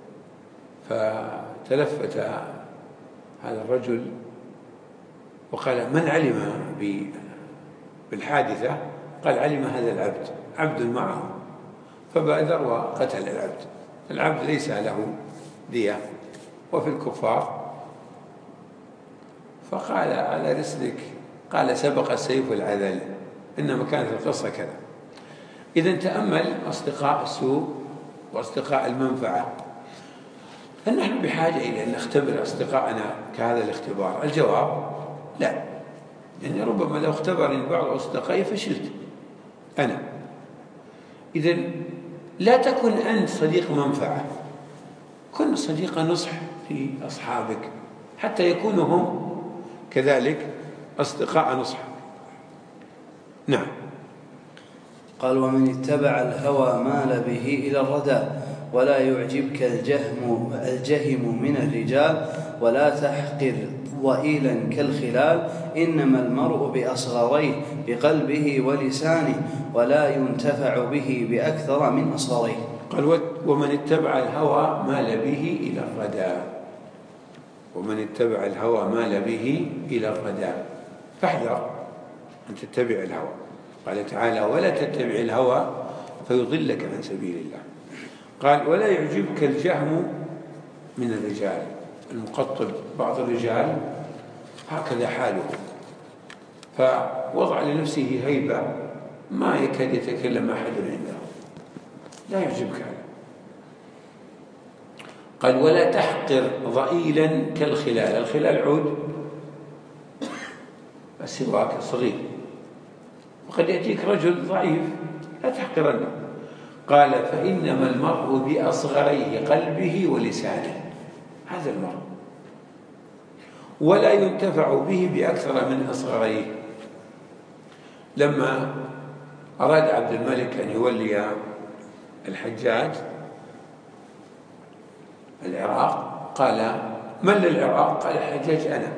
فتلفت هذا الرجل وقال من علم بالحادثة؟ قال علم هذا العبد، عبد معه، فبادر وقتل العبد ليس له دية وفي الكفار. فقال على رسلك، قال سبق السيف العذل، إنما كانت القصة كذا. إذا تأمل أصدقاء السوء وأصدقاء المنفعة. هل نحن بحاجة إلى أن نختبر أصدقائنا كهذا الاختبار؟ الجواب لا، يعني ربما لو اختبرني بعض أصدقائي فشلت أنا. إذا لا تكن أنت صديق منفعة، كن صديق نصح في أصحابك حتى يكونوا هم كذلك أصدقاء نصح. نعم. قال ومن اتبع الهوى مال به إلى الردى، ولا يعجبك الجهم من الرجال، ولا تحقر ضئيلا كالخلال، إنما المرء بأصغريه بقلبه ولسانه، ولا ينتفع به بأكثر من أصغريه. قال ومن اتبع الهوى مال به إلى الردى، ومن اتبع الهوى مال به إلى الردى، فاحذر أن تتبع الهوى. قال تعالى ولا تتبع الهوى فيضلك عن سبيل الله. قال ولا يعجبك الجهم من الرجال، المقطب بعض الرجال هكذا حاله، فوضع لنفسه هيبة ما يكاد يتكلم أحد عنده، لا يعجبك هذا. قال ولا تحقر ضئيلا كالخلال، الخلال عود السواك الصغير، وقد يأتيك رجل ضعيف لا تحقرنه. قال فإنما المرء بأصغريه قلبه ولسانه، هذا المرء، ولا ينتفع به بأكثر من أصغريه. لما أراد عبد الملك أن يولي الحجاج العراق قال من للعراق؟ قال الحجاج أنا.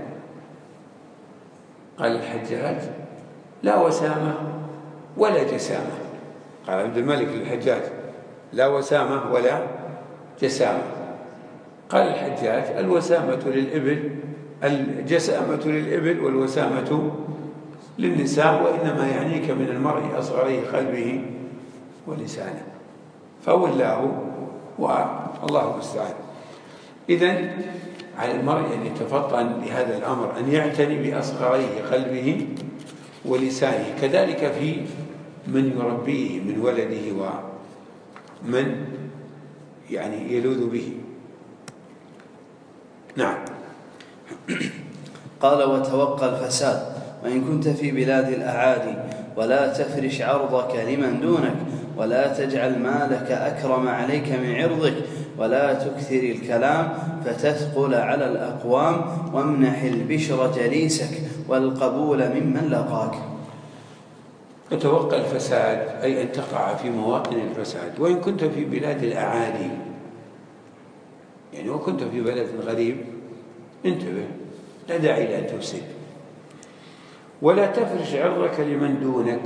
قال الحجاج لا وسامة ولا جسامة. قال عبد الملك للحجاج لا وسامة ولا جسامة. قال الحجاج الوسامة للإبل، الجسامة للإبل والوسامة للنساء، وإنما يعنيك من المرء أصغريه قلبه ولسانه. فولاه والله المستعان. إذن على المرء أن يتفطن لهذا الأمر، أن يعتني بأصغريه قلبه ولسانه، كذلك في من يربيه من ولده ومن يعني يلوذ به. نعم. قال وتوقى الفساد، وإن كنت في بلاد الأعادي، ولا تفرش عرضك لمن دونك، ولا تجعل مالك أكرم عليك من عرضك، ولا تكثر الكلام فتثقل على الأقوام، وامنح البشر جليسك والقبول ممن لقاك. يتوقع الفساد، أي أن تقع في مواطن الفساد. وإن كنت في بلاد الأعادي، يعني وكنت في بلد غريب، انتبه، لا داعي لأن تفسد. ولا تفرش عرضك لمن دونك،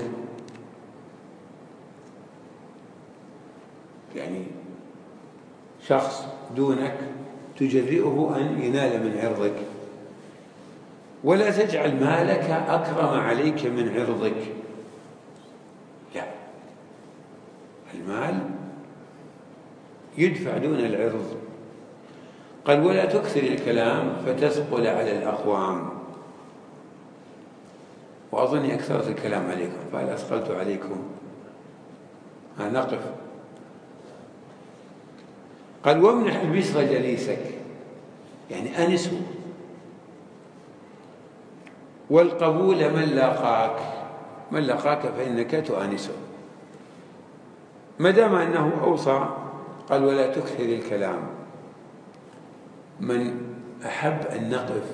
يعني شخص دونك تجرئه أن ينال من عرضك. ولا تجعل مالك أكرم عليك من عرضك، لا، المال يدفع دون العرض. قال ولا تكثر الكلام فتثقل على الأقوام. وأظني أكثرت الكلام عليكم، فهل أثقلت عليكم؟ نقف. قال وامنح البشر جليسك، يعني أنسه، والقبول من لاقاك فإنك تؤانسه. ما دام أنه أوصى قال ولا تكثر الكلام. من أحب أن نقف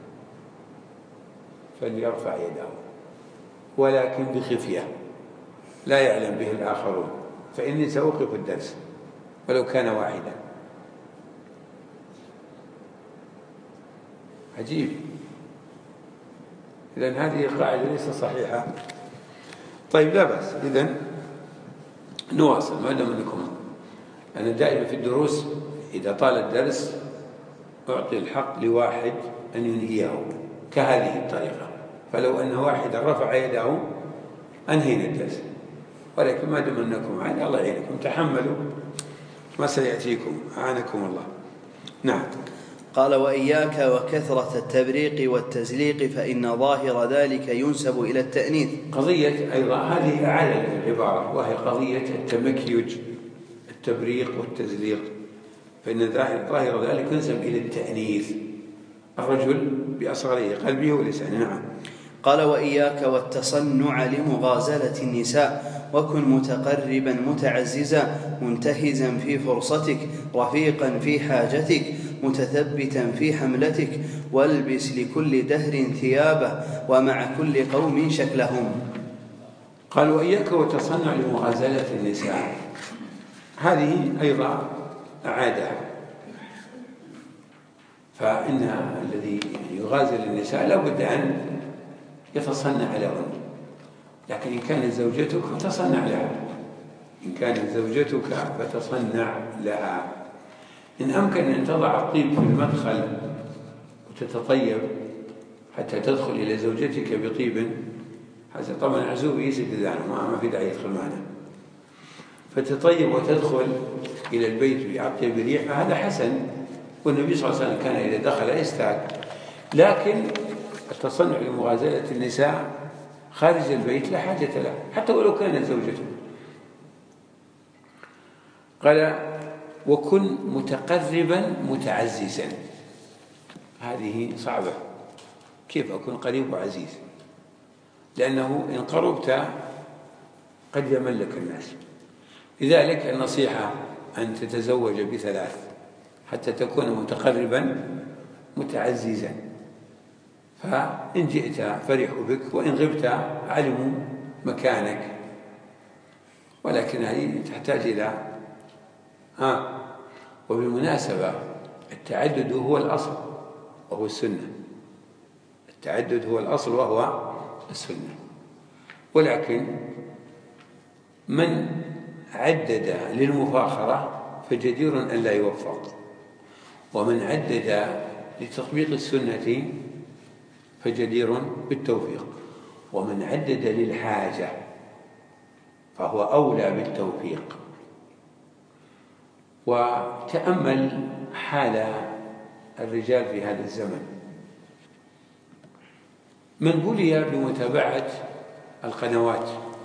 فليرفع يده، ولكن بخفية لا يعلم به الآخرون، فإني سأوقف الدرس ولو كان واحدا. عجيب. إذن هذه قاعدة ليست صحيحة. طيب لا بأس، إذن نواصل. ما دام أنكم، أنا دائما في الدروس إذا طال الدرس أعطي الحق لواحد أن ينهيه كهذه الطريقة، فلو أن واحدا رفع يده أنهينا الدرس. ولكن ما دام أنكم عاد الله يعينكم، تحملوا ما سيأتيكم، أعانكم الله. نعم. قال وإياك وكثرة التبريق والتزليق فإن ظاهر ذلك ينسب إلى التأنيث. قضية أيضا هذه أعلى العبارة، وهي قضية التمكيج، التبريق والتزليق، فإن ظاهر ذلك ينسب إلى التأنيث، الرجل بأصغره قلبه ولسانه. نعم. قال وإياك والتصنع لمغازلة النساء، وكن متقربا متعززا منتهزا في فرصتك، رفيقا في حاجتك، متثبتا في حملتك، والبس لكل دهر ثيابه، ومع كل قوم شكلهم. قال وإياك وتصنع لمغازلة النساء، هذه أيضا أعادها. فإن الذي يغازل النساء لا بد أن يتصنع لهن، لكن إن كانت زوجتك فتصنع لها، إن كانت زوجتك فتصنع لها. إن أمكن أن تضع الطيب في المدخل وتتطيب حتى تدخل إلى زوجتك بطيب، هذا طبعا عزوب يسد ذلك، ما في داعي يدخل معنا، فتطيب وتدخل إلى البيت بأطيب ريح، فهذا حسن، والنبي صلى الله عليه وسلم كان إذا دخل يستاك. لكن التصنع لمغازلة النساء خارج البيت لا حاجة له، حتى ولو كانت زوجته. قال وكن متقربا متعززا، هذه صعبة، كيف أكون قريب وعزيز؟ لأنه إن قربت قد يملك الناس. لذلك النصيحة أن تتزوج بثلاث حتى تكون متقربا متعززا، فإن جئت فرحوا بك، وإن غبت علموا مكانك. ولكن هذه تحتاج إلى وبالمناسبة التعدد هو الأصل وهو السنة، التعدد هو الأصل وهو السنة. ولكن من عدد للمفاخرة فجدير أن لا يوفق، ومن عدد لتطبيق السنة فجدير بالتوفيق، ومن عدد للحاجة فهو أولى بالتوفيق. وتأمل حال الرجال في هذا الزمن، من بلي بمتابعة القنوات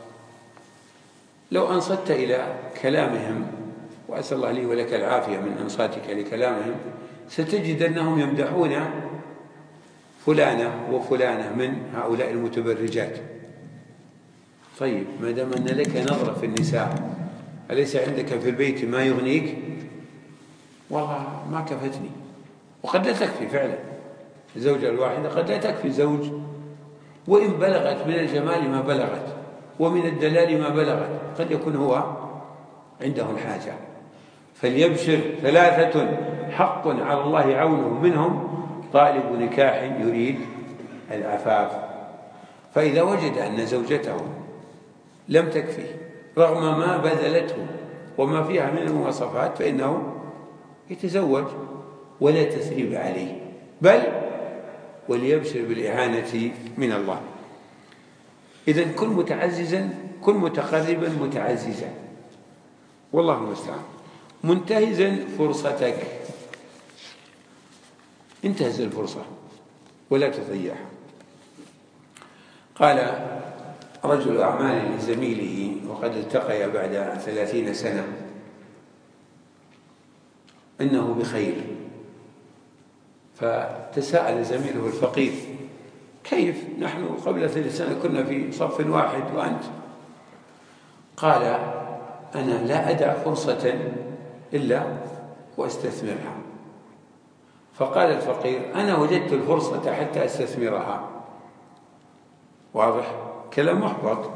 لو أنصت إلى كلامهم، وأسأل الله لي ولك العافية من أنصاتك لكلامهم، ستجد أنهم يمدحون فلانة وفلانة من هؤلاء المتبرجات. طيب ما دام أن لك نظرة في النساء، أليس عندك في البيت ما يغنيك؟ والله ما كفتني، وقد لا تكفي فعلا الزوجة الواحدة، قد لا تكفي زوج، وإن بلغت من الجمال ما بلغت، ومن الدلال ما بلغت، قد يكون هو عنده الحاجة. فليبشر ثلاثة حق على الله عونه، منهم طالب نكاح يريد العفاف، فإذا وجد أن زوجته لم تكفيه رغم ما بذلته وما فيها من المواصفات فإنه يتزوج ولا تثريب عليه، بل وليبشر بالإعانة من الله. إذن كن متعززا، كن متقربا متعززا، والله المستعان. منتهزا فرصتك، انتهز الفرصة ولا تضيعها. قال رجل أعمال لزميله وقد التقي بعد 30 سنة إنه بخير، فتساءل زميله الفقير: كيف نحن قبل 30 سنة كنا في صف واحد وأنت؟ قال: أنا لا أدع فرصة إلا وأستثمرها. فقال الفقير: أنا وجدت الفرصة حتى أستثمرها. واضح؟ كلام محبط.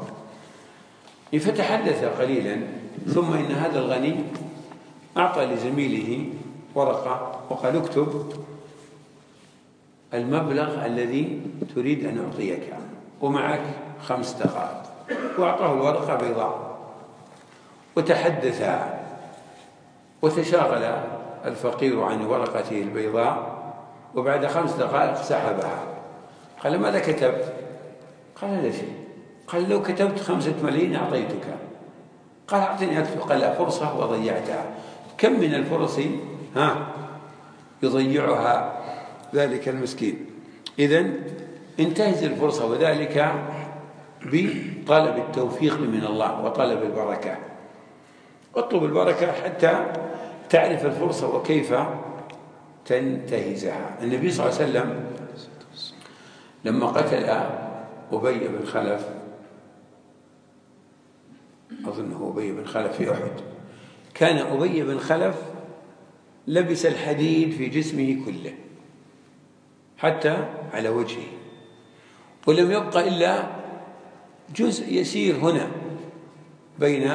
فتحدث قليلا، ثم إن هذا الغني أعطى لزميله ورقة وقال: اكتب المبلغ الذي تريد أن أعطيك ومعك 5 دقائق، وأعطاه الورقة بيضاء. وتحدثا وتشاغل الفقير عن ورقته البيضاء، وبعد 5 دقائق سحبها. قال: ماذا كتبت؟ قال: لا شيء. قال: لو كتبت 5 ملايين أعطيتك. قال: أعطيني أكتب. قال: لا، فرصة وضيعتها. كم من الفرص يضيعها ذلك المسكين. إذن انتهز الفرصة، وذلك بطلب التوفيق من الله وطلب البركة. اطلب البركة حتى تعرف الفرصة وكيف تنتهزها. النبي صلى الله عليه وسلم لما قتل أبي بن خلف، أظنه أبي بن خلف في أحد، كان أبي بن خلف لبس الحديد في جسمه كله حتى على وجهه، ولم يبقى إلا جزء يسير هنا بين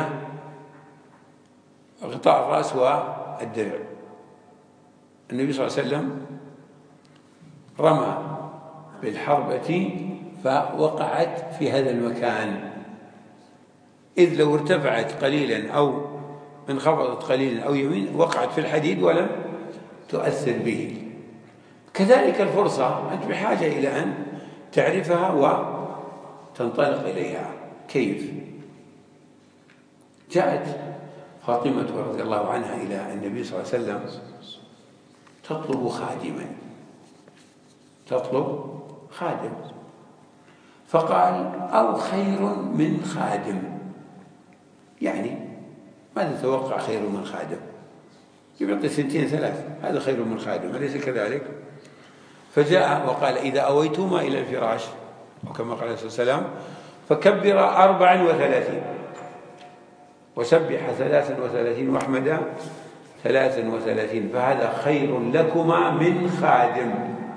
غطاء الرأس والدرع. النبي صلى الله عليه وسلم رمى بالحربة فوقعت في هذا المكان، إذ لو ارتفعت قليلا أو انخفضت قليلا أو يمين وقعت في الحديد ولم تؤثر به. كذلك الفرصة أنت بحاجة إلى أن تعرفها وتنطلق إليها. كيف؟ جاءت فاطمة رضي الله عنها إلى النبي صلى الله عليه وسلم تطلب خادما، تطلب خادم، فقال: أو خير من خادم. يعني ماذا تتوقع خير من خادم؟ يعطي 2 3، هذا خير من خادم، أليس كذلك؟ فجاء وقال: إذا أويتما إلى الفراش، وكما قال عليه الصلاة والسلام: فكبر 34 وسبح 33 واحمد 33، فهذا خير لكما من خادم.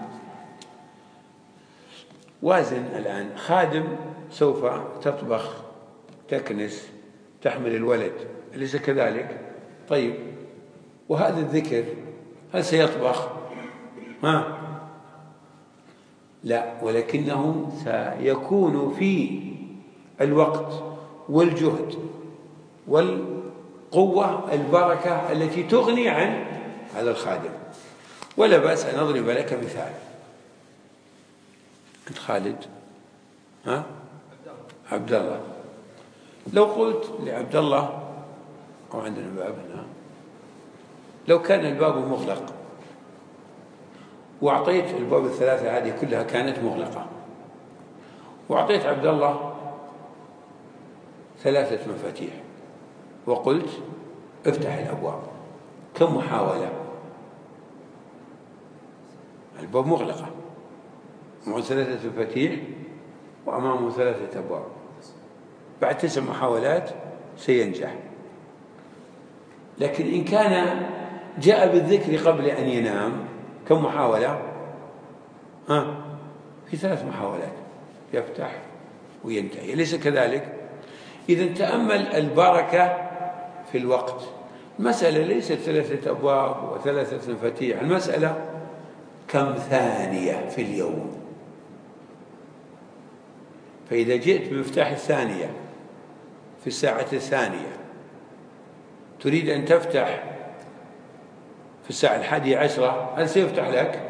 وازن الآن، خادم سوف تطبخ، تكنس، تحمل الولد، أليس كذلك؟ طيب، وهذا الذكر هل سيطبخ؟ لا، ولكنه سيكون في الوقت والجهد والقوة البركة التي تغني عن هذا الخادم. ولا بأس أن أضرب لك مثال. أنت خالد، عبد الله، لو قلت لعبد الله، أو عندنا باب هنا، لو كان الباب مغلق وأعطيت الباب الثلاثة هذه كلها كانت مغلقة، وأعطيت عبد الله 3 مفاتيح وقلت: افتح الأبواب، كم محاولة؟ الباب مغلقة، معه 3 مفاتيح وأمامه 3 أبواب، بعد 9 محاولات سينجح. لكن إن كان جاء بالذكر قبل أن ينام، كم محاولة؟ في 3 محاولات يفتح وينتهي، أليس كذلك؟ إذا تأمل البركة في الوقت. المسألة ليست 3 أبواب و3 مفاتيح، المسألة كم ثانية في اليوم. فإذا جئت بمفتاح الثانية في الساعة الثانية تريد أن تفتح في الساعة 11، هل سيفتح لك؟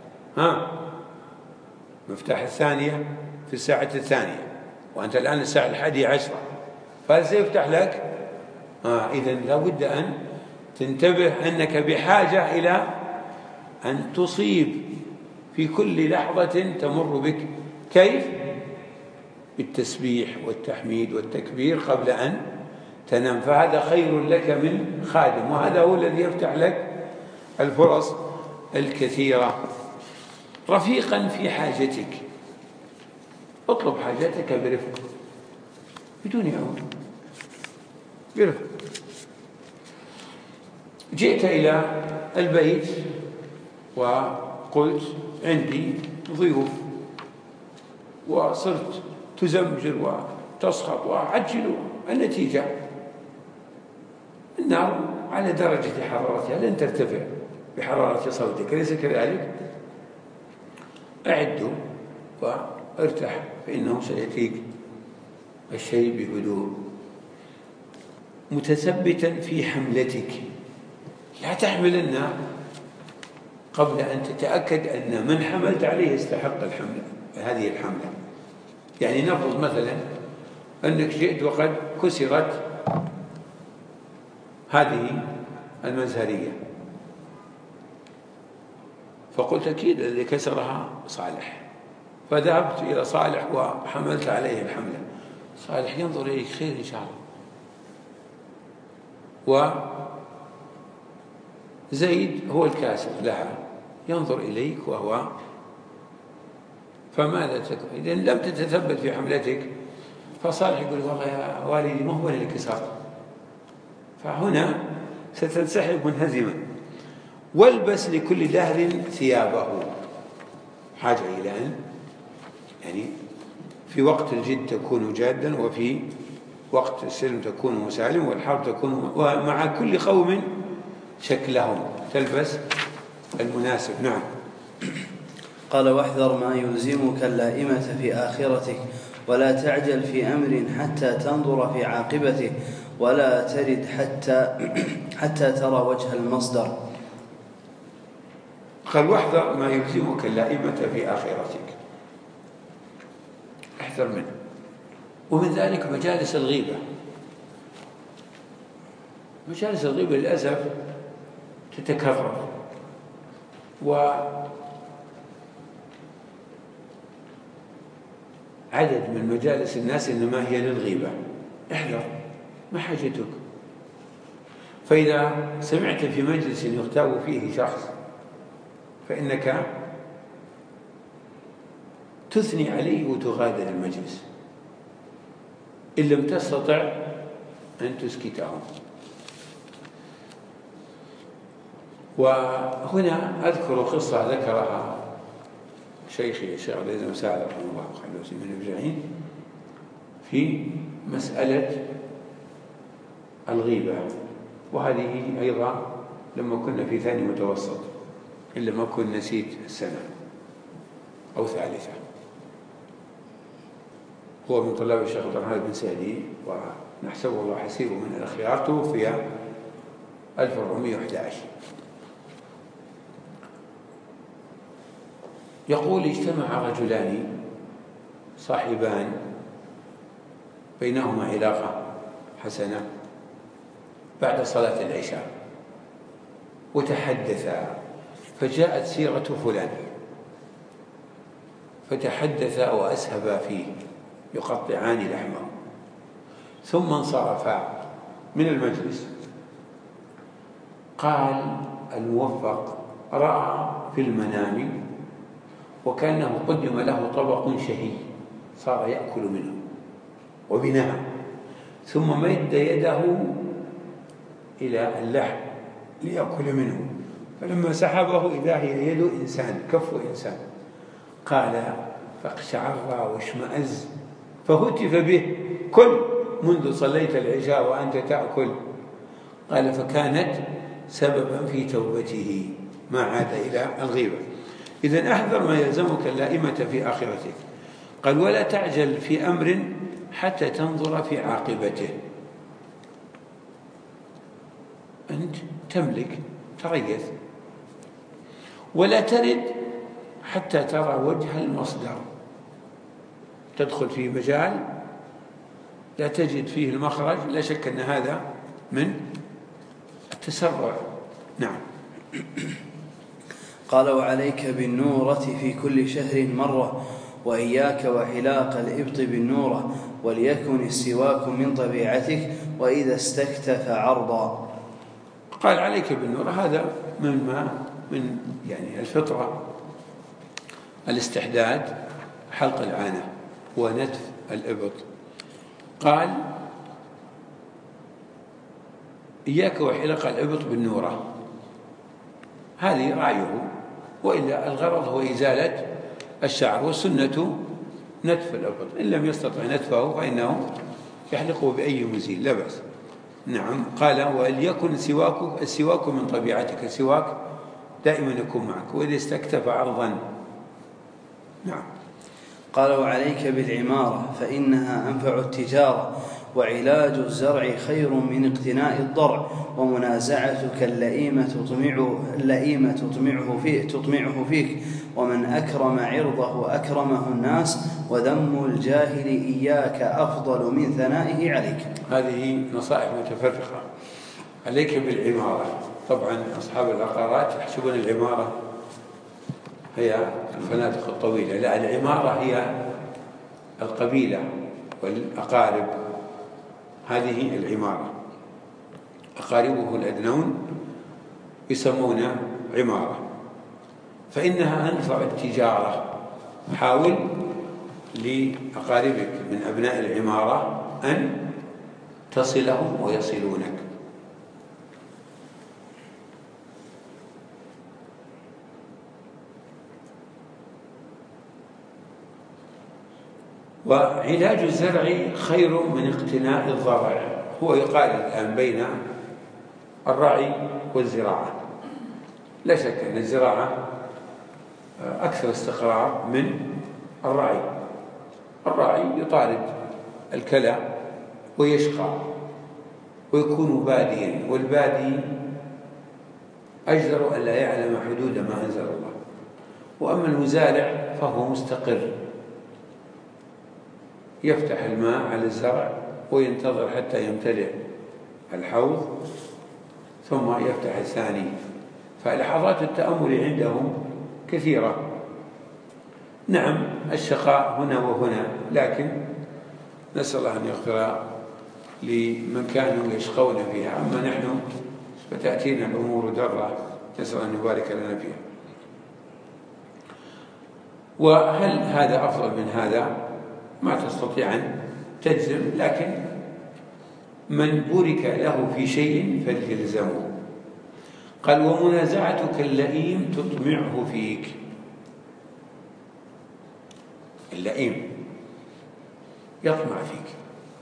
مفتاح الثانية في الساعة الثانية وأنت الآن الساعة 11، فهل سيفتح لك؟ إذن لابد أن تنتبه أنك بحاجة إلى أن تصيب في كل لحظة تمر بك. كيف؟ بالتسبيح والتحميد والتكبير قبل أن تنام، فهذا خير لك من خادم، وهذا هو الذي يفتح لك الفرص الكثيرة. رفيقا في حاجتك، اطلب حاجتك برفق بدون عون، برفق. جئت إلى البيت وقلت عندي ضيوف، وصرت تزمجر وتصخب وعجل، النتيجة النار على درجة حرارتها لن ترتفع بحرارة صوتك، أليس كذلك؟ أعد وارتاح فإنه سيأتيك الشيء بهدوء. متثبتا في حملتك، لا تحملن قبل أن تتأكد أن من حملت عليه يستحق الحملة، هذه الحملة. يعني نفرض مثلا أنك جئت وقد كسرت هذه المزهرية، فقلت أكيد الذي كسرها صالح، فذهبت إلى صالح وحملت عليه الحملة. صالح ينظر إليك خير إن شاء الله، وزيد هو الكاسر لها ينظر إليك وهو، فماذا تكون؟ إذا لم تتثبت في حملتك فصالح يقول والله يا والدي ما هو اللي كسر، فهنا ستنسحب منهزما. والبس لكل دهر ثيابه، حاجة إلى أن يعني في وقت الجد تكون جادا، وفي وقت السلم تكون مسالم، والحرب تكون، ومع كل قوم شكلهم تلبس المناسب. نعم. قال واحذر ما يلزمك اللائمة في آخرتك، ولا تعجل في أمر حتى تنظر في عاقبته، ولا ترد حتى ترى وجه المصدر. قال واحذر ما يلزمك اللائمة في آخرتك، احذر منه. ومن ذلك مجالس الغيبة. مجالس الغيبة للأسف تتكرر، وعدد من مجالس الناس إنما هي للغيبة. احذر، ما حاجتك؟ فإذا سمعت في مجلس يغتاب فيه شخص فإنك تثني عليه وتغادر المجلس، إن لم تستطع أن تسكته. وهنا أذكر قصة ذكرها شيخي الشيخ عبد العزيز بن سعد رحمه الله وخلوه من الجعين في مسألة الغيبة، وهذه أيضا لما كنا في ثاني متوسط، إلا ما كنت نسيت السنة أو ثالثة. هو من طلاب الشيخ عبد الرحمن بن سعدي، ونحسبه الله حسيبه من الأخيار، توفي 1411. يقول اجتمع رجلان صاحبان بينهما علاقة حسنة بعد صلاة العشاء، وتحدثا، فجاءت سيرة فلان فتحدثا وأسهبا فيه يقطعان لحمه، ثم انصرفا من المجلس. قال الموفق رأى في المنام وكأنه قدم له طبق شهي صار يأكل منه وبنام، ثم مد يده إلى اللحم ليأكل منه، فلما سحبه إذا هي يد إنسان، كف إنسان. قال فاقشعر واشمأز فهتف به كل منذ صليت العشاء وأنت تأكل؟ قال فكانت سببا في توبته، ما عاد إلى الغيبة. إذن أحذر ما يلزمك اللائمة في آخرتك. قال ولا تعجل في أمر حتى تنظر في عاقبته. أنت تملك تريث، ولا ترد حتى ترى وجه المصدر. تدخل في مجال لا تجد فيه المخرج، لا شك أن هذا من التسرع. نعم. قال وعليك بالنورة في كل شهر مرة، وإياك وحلاق الإبط بالنورة، وليكن السواك من طبيعتك، وإذا استكتف عرضا. قال عليك بالنورة، هذا من يعني الفطرة، الاستحداد، حلق العانة ونتف الإبط. قال إياك وحلق الإبط بالنورة، هذه رأيه، وإلا الغرض هو إزالة الشعر، والسنة نتف الإبط، إن لم يستطع نتفه فإنه يحلقه بأي مزيل لا بأس. نعم. قال وليكن السواك من طبيعتك، السواك دائما يكون معك، وإذا استكتف عرضا. نعم. قال وعليك بالعمارة فإنها أنفع التجارة، وعلاج الزرع خير من اقتناء الضرع، ومنازعتك اللئيمة تطمعه فيك، ومن أكرم عرضه أكرمه الناس، وذم الجاهل إياك أفضل من ثنائه عليك. هذه نصائح متفرقة. عليك بالعمارة، طبعا أصحاب العقارات يحسبون العمارة هي الفنادق الطويلة، لا، العمارة هي القبيلة والأقارب، هذه العمارة. أقاربه الأدنون يسمون عمارة، فإنها أنفع التجارة. حاول لأقاربك من أبناء العمارة أن تصلهم ويصلونك. وعلاج الزرع خير من اقتناء الضرع. هو يقارن الآن بين الرعي والزراعة. لا شك أن الزراعة أكثر استقرار من الرعي. الرعي يطارد الكلى ويشقى ويكون باديا، والبادي أجدر أن لا يعلم حدود ما أنزل الله. وأما المزارع فهو مستقر، يفتح الماء على الزرع وينتظر حتى يمتلئ الحوض ثم يفتح الثاني، فلحظات التأمل عندهم كثيرة. نعم الشقاء هنا وهنا، لكن نسأل الله أن يغفر لمن كانوا يشقون فيها، أما نحن فتأتينا الأمور درة، نسأل أن يبارك لنا فيها. وهل هذا أفضل من هذا؟ ما تستطيع أن تجزم، لكن من بورك له في شيء فليلزمه. قال ومنازعتك اللئيم تطمعه فيك. اللئيم يطمع فيك،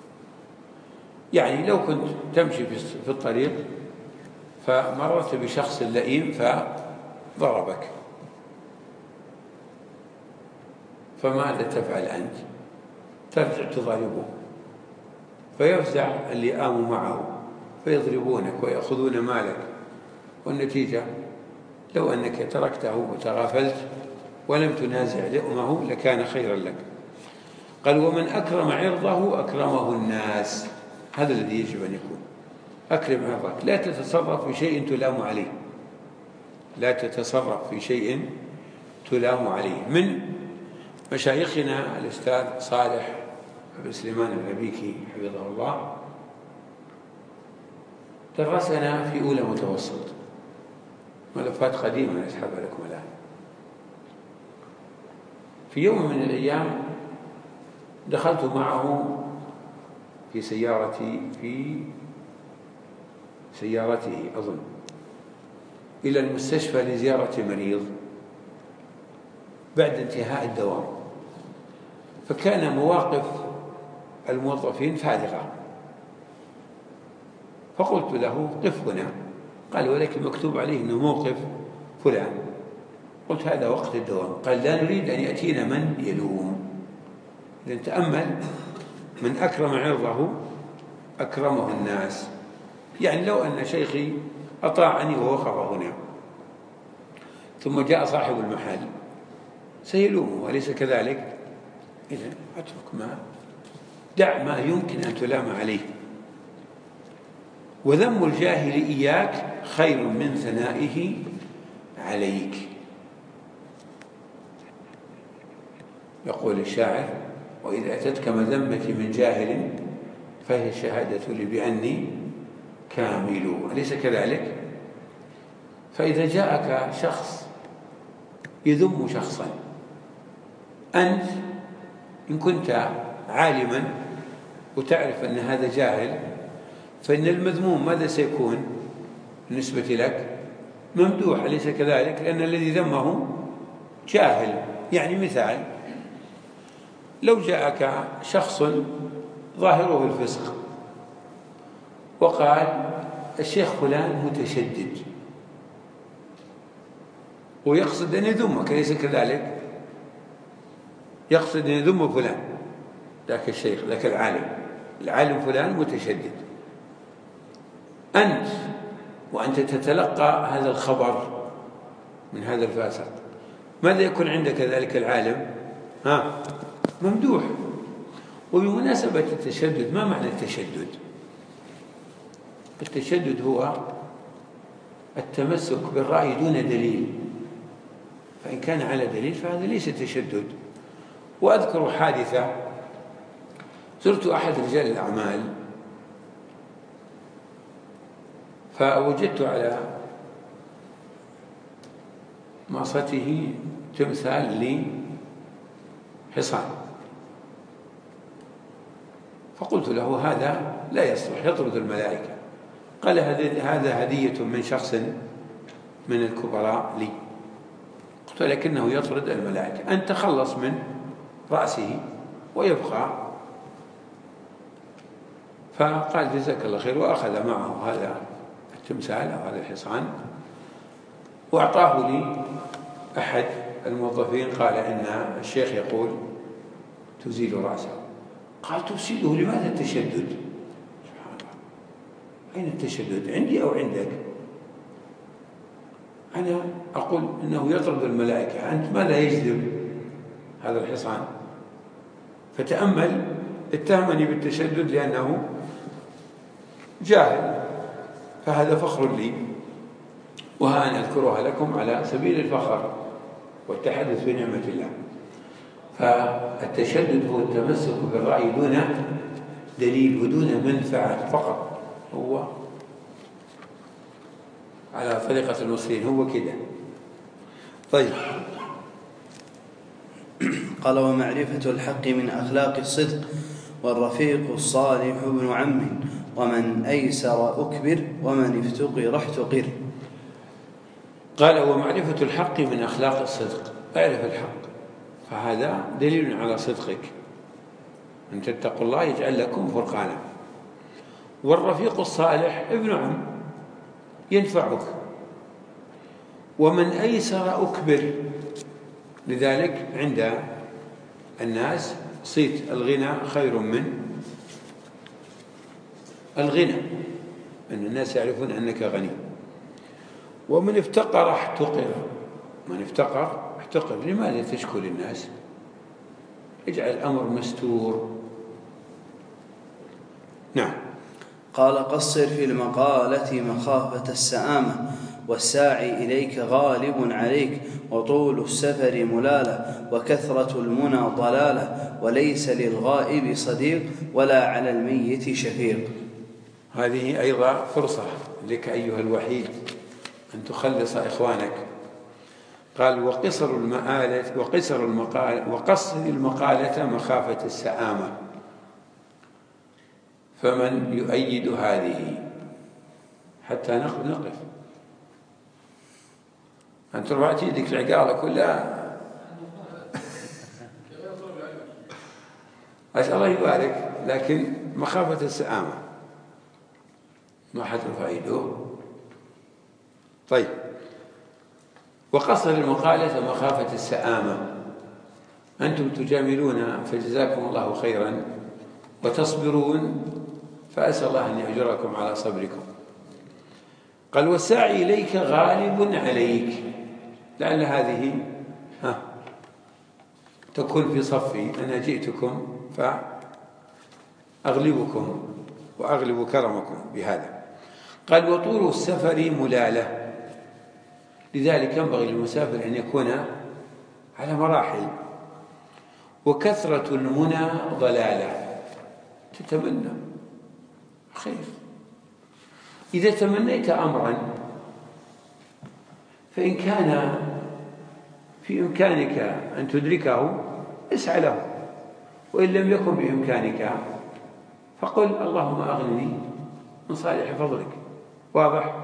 يعني لو كنت تمشي في الطريق فمررت بشخص لئيم فضربك، فماذا تفعل أنت؟ ترجع تضربه، فيفزع اللئام معه فيضربونك ويأخذون مالك، والنتيجة لو أنك تركته وتغافلت ولم تنازع لؤمه لكان خيرا لك. قال ومن أكرم عرضه أكرمه الناس. هذا الذي يجب أن يكون. أكرم عرضك، لا تتصرف في شيء تلام عليه، لا تتصرف في شيء تلام عليه. من مشايخنا الأستاذ صالح بن سليمان العبيكي حفظه الله درسنا في أولى متوسط، ملفات قديمة أسحبها لكم الآن. في يوم من الأيام دخلت معه في سيارته أظن إلى المستشفى لزيارة مريض بعد انتهاء الدوام، فكان مواقف الموظفين فارغة، فقلت له قف هنا. قال ولكن مكتوب عليه أنه موقف فلان. قلت هذا وقت الدوام. قال لا نريد أن يأتينا من يلوم. لأن تأمل، من أكرم عرضه أكرمه الناس. يعني لو أن شيخي أطاعني ووقف هنا ثم جاء صاحب المحل سيلومه، أليس كذلك؟ إذن أترك دع ما يمكن أن تلام عليه. وذم الجاهل إياك خير من ثنائه عليك. يقول الشاعر: وإذا أتتك مذمتي من جاهل فهي الشهادة لي بأني كامل، أليس كذلك؟ فإذا جاءك شخص يذم شخصا، أنت إن كنت عالما وتعرف أن هذا جاهل، فإن المذموم ماذا سيكون بالنسبة لك؟ ممدوح، أليس كذلك؟ لأن الذي ذمه جاهل. يعني مثال، لو جاءك شخص ظاهره الفسق وقال الشيخ فلان متشدد، ويقصد أن يذمك، أليس كذلك؟ يقصد أن يذم فلان، ذاك الشيخ، ذاك العالم فلان متشدد. أنت وأنت تتلقى هذا الخبر من هذا الفاسق، ماذا يكون عندك ذلك العالم؟ ممدوح. وبمناسبة التشدد، ما معنى التشدد؟ التشدد هو التمسك بالرأي دون دليل، فإن كان على دليل فهذا ليس تشدد. وأذكر حادثة، زرت أحد رجال الأعمال فوجدت على مصته تمثال لحصان، فقلت له هذا لا يصلح، يطرد الملائكة. قال هذا هدية من شخص من الكبراء لي. قلت لكنه يطرد الملائكة، أن تخلص من رأسه ويبقى. فقال جزاك الله خير، وأخذ معه هذا التمثال أو هذا الحصان وأعطاه لي أحد الموظفين. قال إن الشيخ يقول تزيل رأسه. قال تفسده، لماذا التشدد؟ سبحان الله، أين التشدد؟ عندي أو عندك؟ أنا أقول إنه يطرد الملائكة، أنت ماذا يجذب هذا الحصان؟ فتأمل، اتهمني بالتشدد لأنه جاهل، فهذا فخر لي، وها أنا أذكرها لكم على سبيل الفخر والتحدث بنعمة الله. فالتشدد هو التمسك بالرأي دون دليل ودون منفعة فقط، هو على طريقة المصريين، هو كده. طيب، قال: ومعرفة الحق من أخلاق الصدق، والرفيق الصالح ابن عم، ومن أيسر أكبر، ومن افتقر احتقر. قال: ومعرفة الحق من أخلاق الصدق، اعرف الحق، فهذا دليل على صدقك. أن تتقوا الله يجعل لكم فرقانا. والرفيق الصالح ابن عم ينفعك. ومن أيسر أكبر، لذلك عند الناس صيت الغنى خير من الغنى، أن الناس يعرفون أنك غني. ومن افتقر احتقر، من افتقر احتقر. لماذا تشكو للناس؟ اجعل الأمر مستور. نعم. قال: قصر في المقالة مخافة السآمة، والساعي إليك غالب عليك، وطول السفر ملالة، وكثرة المنى ضلالة، وليس للغائب صديق، ولا على الميت شفيق. هذه أيضا فرصة لك أيها الوحيد أن تخلص إخوانك. قال: وقصر المقالة مخافة السآمة. فمن يؤيد هذه حتى نقف؟ أنت رفعت يدك العقالة كلها. أسأل الله يبارك، لكن مخافة السآمة ما حترفع يده. طيب، وقصر المقالة مخافة السآمة. أنتم تجاملون فجزاكم الله خيرا، وتصبرون فأسأل الله أن يأجركم على صبركم. قال والساعي إليك غالب عليك، لعل هذه تكون في صفي، أنا جئتكم فأغلبكم وأغلب كرمكم بهذا. قال وطول السفر ملالة، لذلك ينبغي للمسافر أن يكون على مراحل. وكثرة المنى ضلالة، تتمنى خير. إذا تمنيت أمرا فإن كان في إمكانك أن تدركه اسعى له، وإن لم يكن بإمكانك فقل اللهم أغنني من صالح فضلك. واضح؟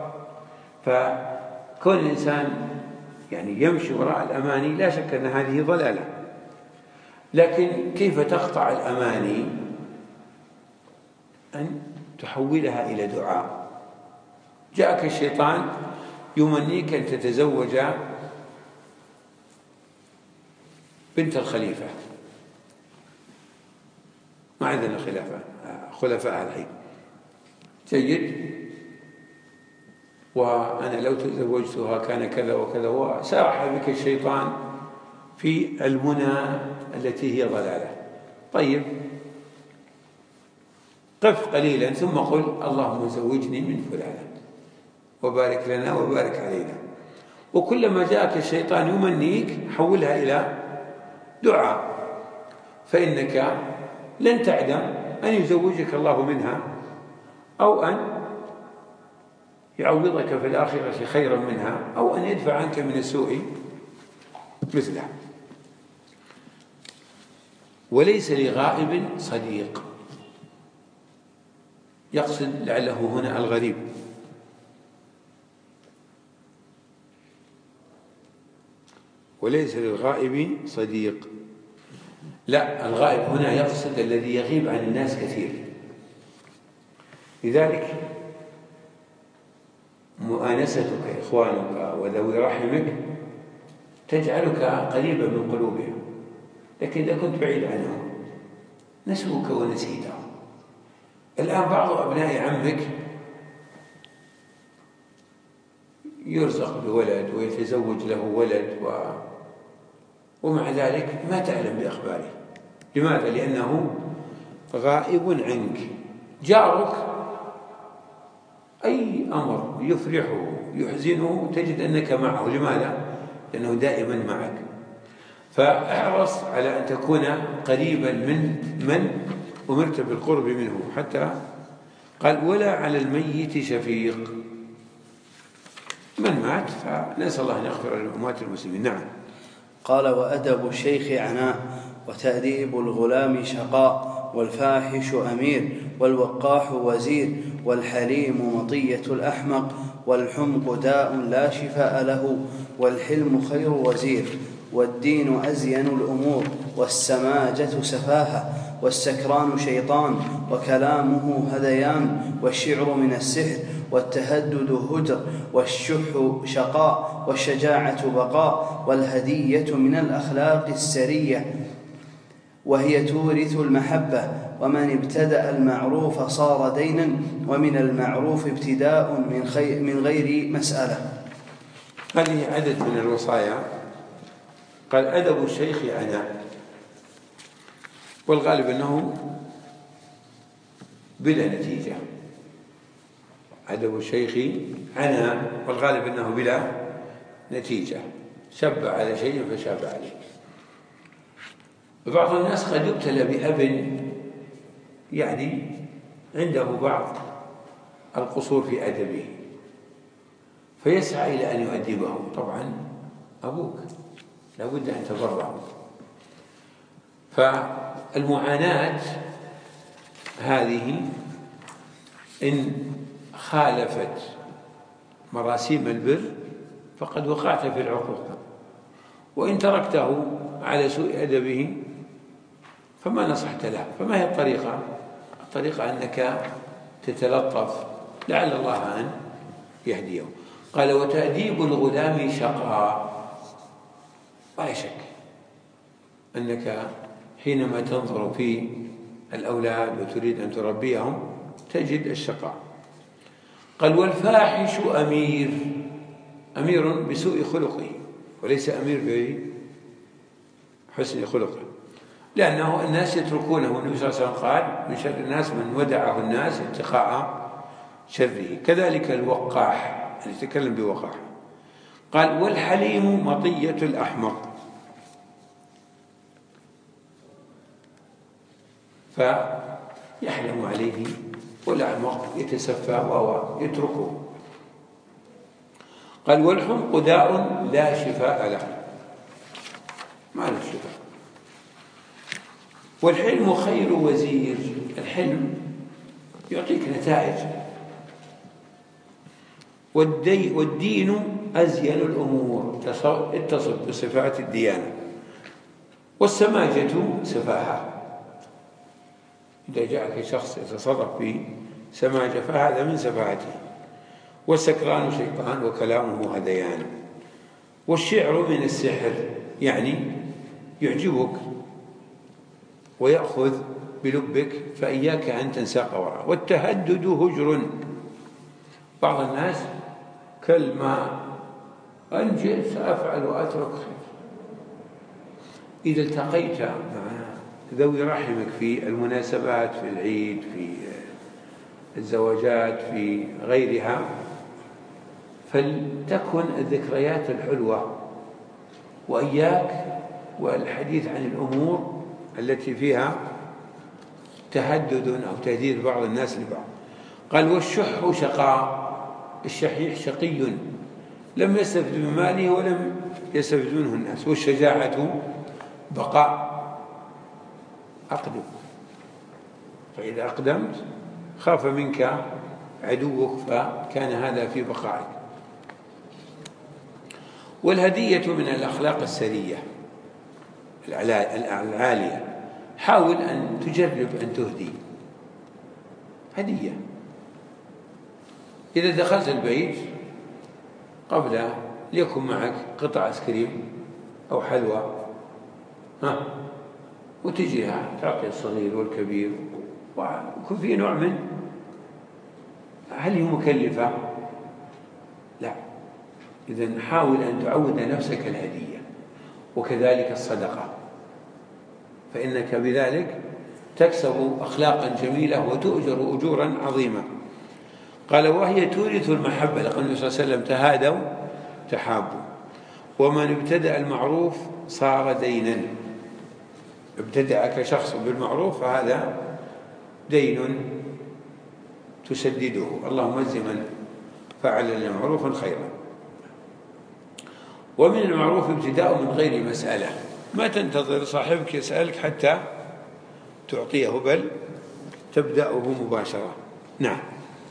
فكون الإنسان يعني يمشي وراء الأماني لا شك أن هذه ضلالة، لكن كيف تقطع الأماني؟ أن تحولها إلى دعاء. جاءك الشيطان يمنيك أن تتزوج بنت الخليفة، ما عندنا خلفاء الحين، جيد، وأنا لو تزوجتها كان كذا وكذا، وسارح بك الشيطان في المنى التي هي ضلالة. طيب، قف قليلا ثم قل اللهم زوجني من فلانة وبارك لنا وبارك علينا. وكلما جاءك الشيطان يمنيك حولها إلى دعاء، فإنك لن تعدم أن يزوجك الله منها، أو أن يعوضك في الآخرة خيرا منها، أو أن يدفع عنك من السوء مثلها. وليس لغائب صديق، يقصد لعله هنا الغريب. وليس للغائب صديق، لا، الغائب هنا يقصد الذي يغيب عن الناس كثير. لذلك مؤانستك إخوانك وذوي رحمك تجعلك قريبا من قلوبهم، لكن إذا كنت بعيد عنهم نسوك ونسيتهم. الآن بعض أبناء عمك يرزق بولد ويتزوج له ولد ومع ذلك ما تعلم بأخباره. لماذا؟ لأنه غائب عنك. جارك أي أمر يفرحه يحزنه تجد أنك معه. لماذا؟ لأنه دائما معك. فاحرص على أن تكون قريبا من أمرت بالقرب منه. حتى قال ولا على الميت شفيق، من مات فنسأل الله أن يغفر لأموات المسلمين. نعم. قال وأدب الشيخ عناء، وتأديب الغلام شقاء، والفاحش أمير، والوقاح وزير، والحليم مطية الأحمق، والحمق داء لا شفاء له، والحلم خير وزير، والدين أزين الأمور، والسماجة سفاهة، والسكران شيطان، وكلامه هذيان، والشعر من السحر، والتهدد هجر، والشح شقاء، والشجاعة بقاء، والهدية من الأخلاق السرية وهي تورث المحبة، ومن ابتدأ المعروف صار دينا، ومن المعروف ابتداء من غير مسألة. هذه عدد من الوصايا. قال أدب الشيخ عناء، والغالب أنه بلا نتيجة. أدب الشيخ عناء، والغالب أنه بلا نتيجة، شب على شيء فشاب عليه. بعض الناس قد يبتلى بأب يعني عنده بعض القصور في أدبه، فيسعى إلى أن يؤدبه. طبعا أبوك لابد أن تبره. فالمعاناة هذه إن خالفت مراسيم البر فقد وقعت في العقوق، وإن تركته على سوء أدبه فما نصحت له. فما هي الطريقة؟ الطريقة أنك تتلطف لعل الله أن يهديه. قال وتأديب الغلام شقاء. ولا شك أنك حينما تنظر في الأولاد وتريد أن تربيهم تجد الشقاء. قال والفاحش أمير بسوء خلقه وليس أمير بحسن خلقه، لأنه الناس يتركونه. النبي صلى الله عليه وسلم قال من شر الناس من ودعه الناس اتقاء شره. كذلك الوقاح اللي يتكلم بوقاح. قال والحليم مطية الأحمق، فيحلم عليه والأحمق يتسفى وهو يتركه. قال والحمق داء لا شفاء له، ما له شفاء. والحلم خير وزير، الحلم يعطيك نتائج. والدين أزين الأمور، اتصف بصفات الديانة. والسماجة سفاهة، إذا جاءك شخص يتصرف بسماجة فهذا من سفاهته. والسكران شيطان وكلامه هذيان. والشعر من السحر، يعني يعجبك ويأخذ بلبك فإياك أن تنساق وراءه. والتهدد هجر، بعض الناس كلمة أنجل سأفعل وأترك خير. إذا التقيت مع ذوي رحمك في المناسبات، في العيد، في الزواجات، في غيرها، فلتكن الذكريات الحلوة، وإياك والحديث عن الأمور التي فيها تهدد أو تهديد بعض الناس لبعض. قال والشح شقاء، الشحيح شقي لم يستفد من ماله ولم يستفد منه الناس. والشجاعة بقاء، أقدم، فإذا أقدمت خاف منك عدوك فكان هذا في بقائك. والهدية من الأخلاق السرية العالية، حاول أن تجرب أن تهدي هدية. إذا دخلت البيت قبل ليكن معك قطع آيس كريم أو حلوى، وتجيها تعطي الصغير والكبير، ويكون في نوع من، هل هي مكلفة؟ لا. إذن حاول أن تعود نفسك الهدية. وكذلك الصدقة، فإنك بذلك تكسب أخلاقا جميلة وتؤجر أجورا عظيمة. قال وهي تورث المحبة، لقد النبي صلى الله عليه وسلم تهادوا تحابوا. ومن ابتدأ المعروف صار دينا، ابتدأك شخص بالمعروف فهذا دين تسدده. اللهم اجز من فعل لنا معروفا خيرا. ومن المعروف ابتداء من غير مسألة، ما تنتظر صاحبك يسألك حتى تعطيه، بل تبدأه مباشرة. نعم.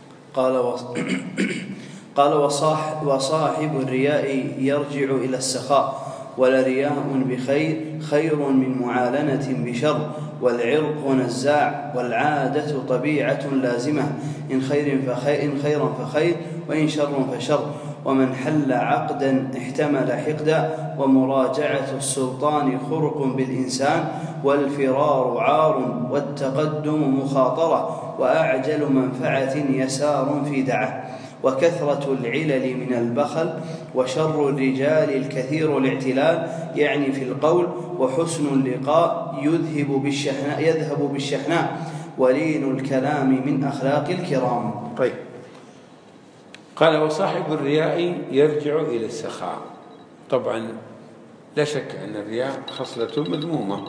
قال وصاحب الرياء يرجع إلى السخاء. ولرياء بخير خير من معالنة بشر. والعرق نزاع، والعادة طبيعة لازمة، إن خيرا فخير، وإن شر فشر. ومن حل عقدا احتمل حقدا. ومراجعة السلطان خرق بالإنسان. والفرار عار، والتقدم مخاطرة. وأعجل منفعة يسار في دعة. وكثرة العلل من البخل. وشر الرجال الكثير الاعتلال، يعني في القول. وحسن اللقاء يذهب بالشحناء. ولين الكلام من أخلاق الكرام. طيب. قال وصاحب الرياء يرجع إلى السخاء. طبعا لا شك أن الرياء خصلة مذمومة.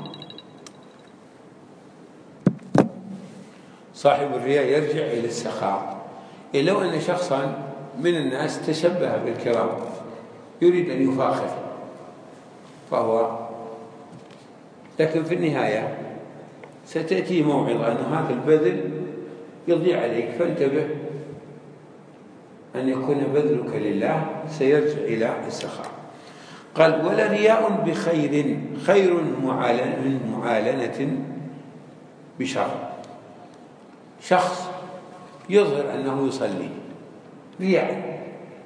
صاحب الرياء يرجع إلى السخاء. لو أن شخصا من الناس تشبه بالكرام يريد أن يفاخر فهو، لكن في النهاية ستأتي موعظة أن هذا البذل يضيع عليك، فانتبه أن يكون بذلك لله، سيرجع إلى السخاء. قال ولا رياء بخير خير من معالنة بشر. شخص يظهر أنه يصلي رياء،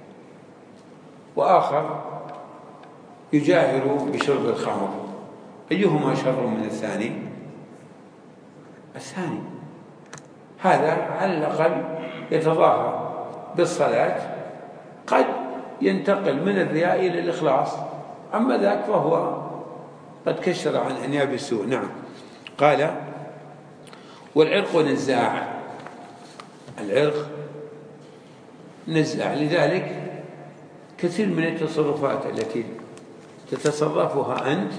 وآخر يجاهر بشرب الخمر. أيهما شر من الثاني؟ الثاني. هذا على الأقل يتظاهر بالصلاة، قد ينتقل من الرياء إلى الإخلاص، أما ذاك فهو قد كشر عن أنياب السوء. نعم. قال: والعرق نزاع. العرق نزاع، لذلك كثير من التصرفات التي تتصرفها أنت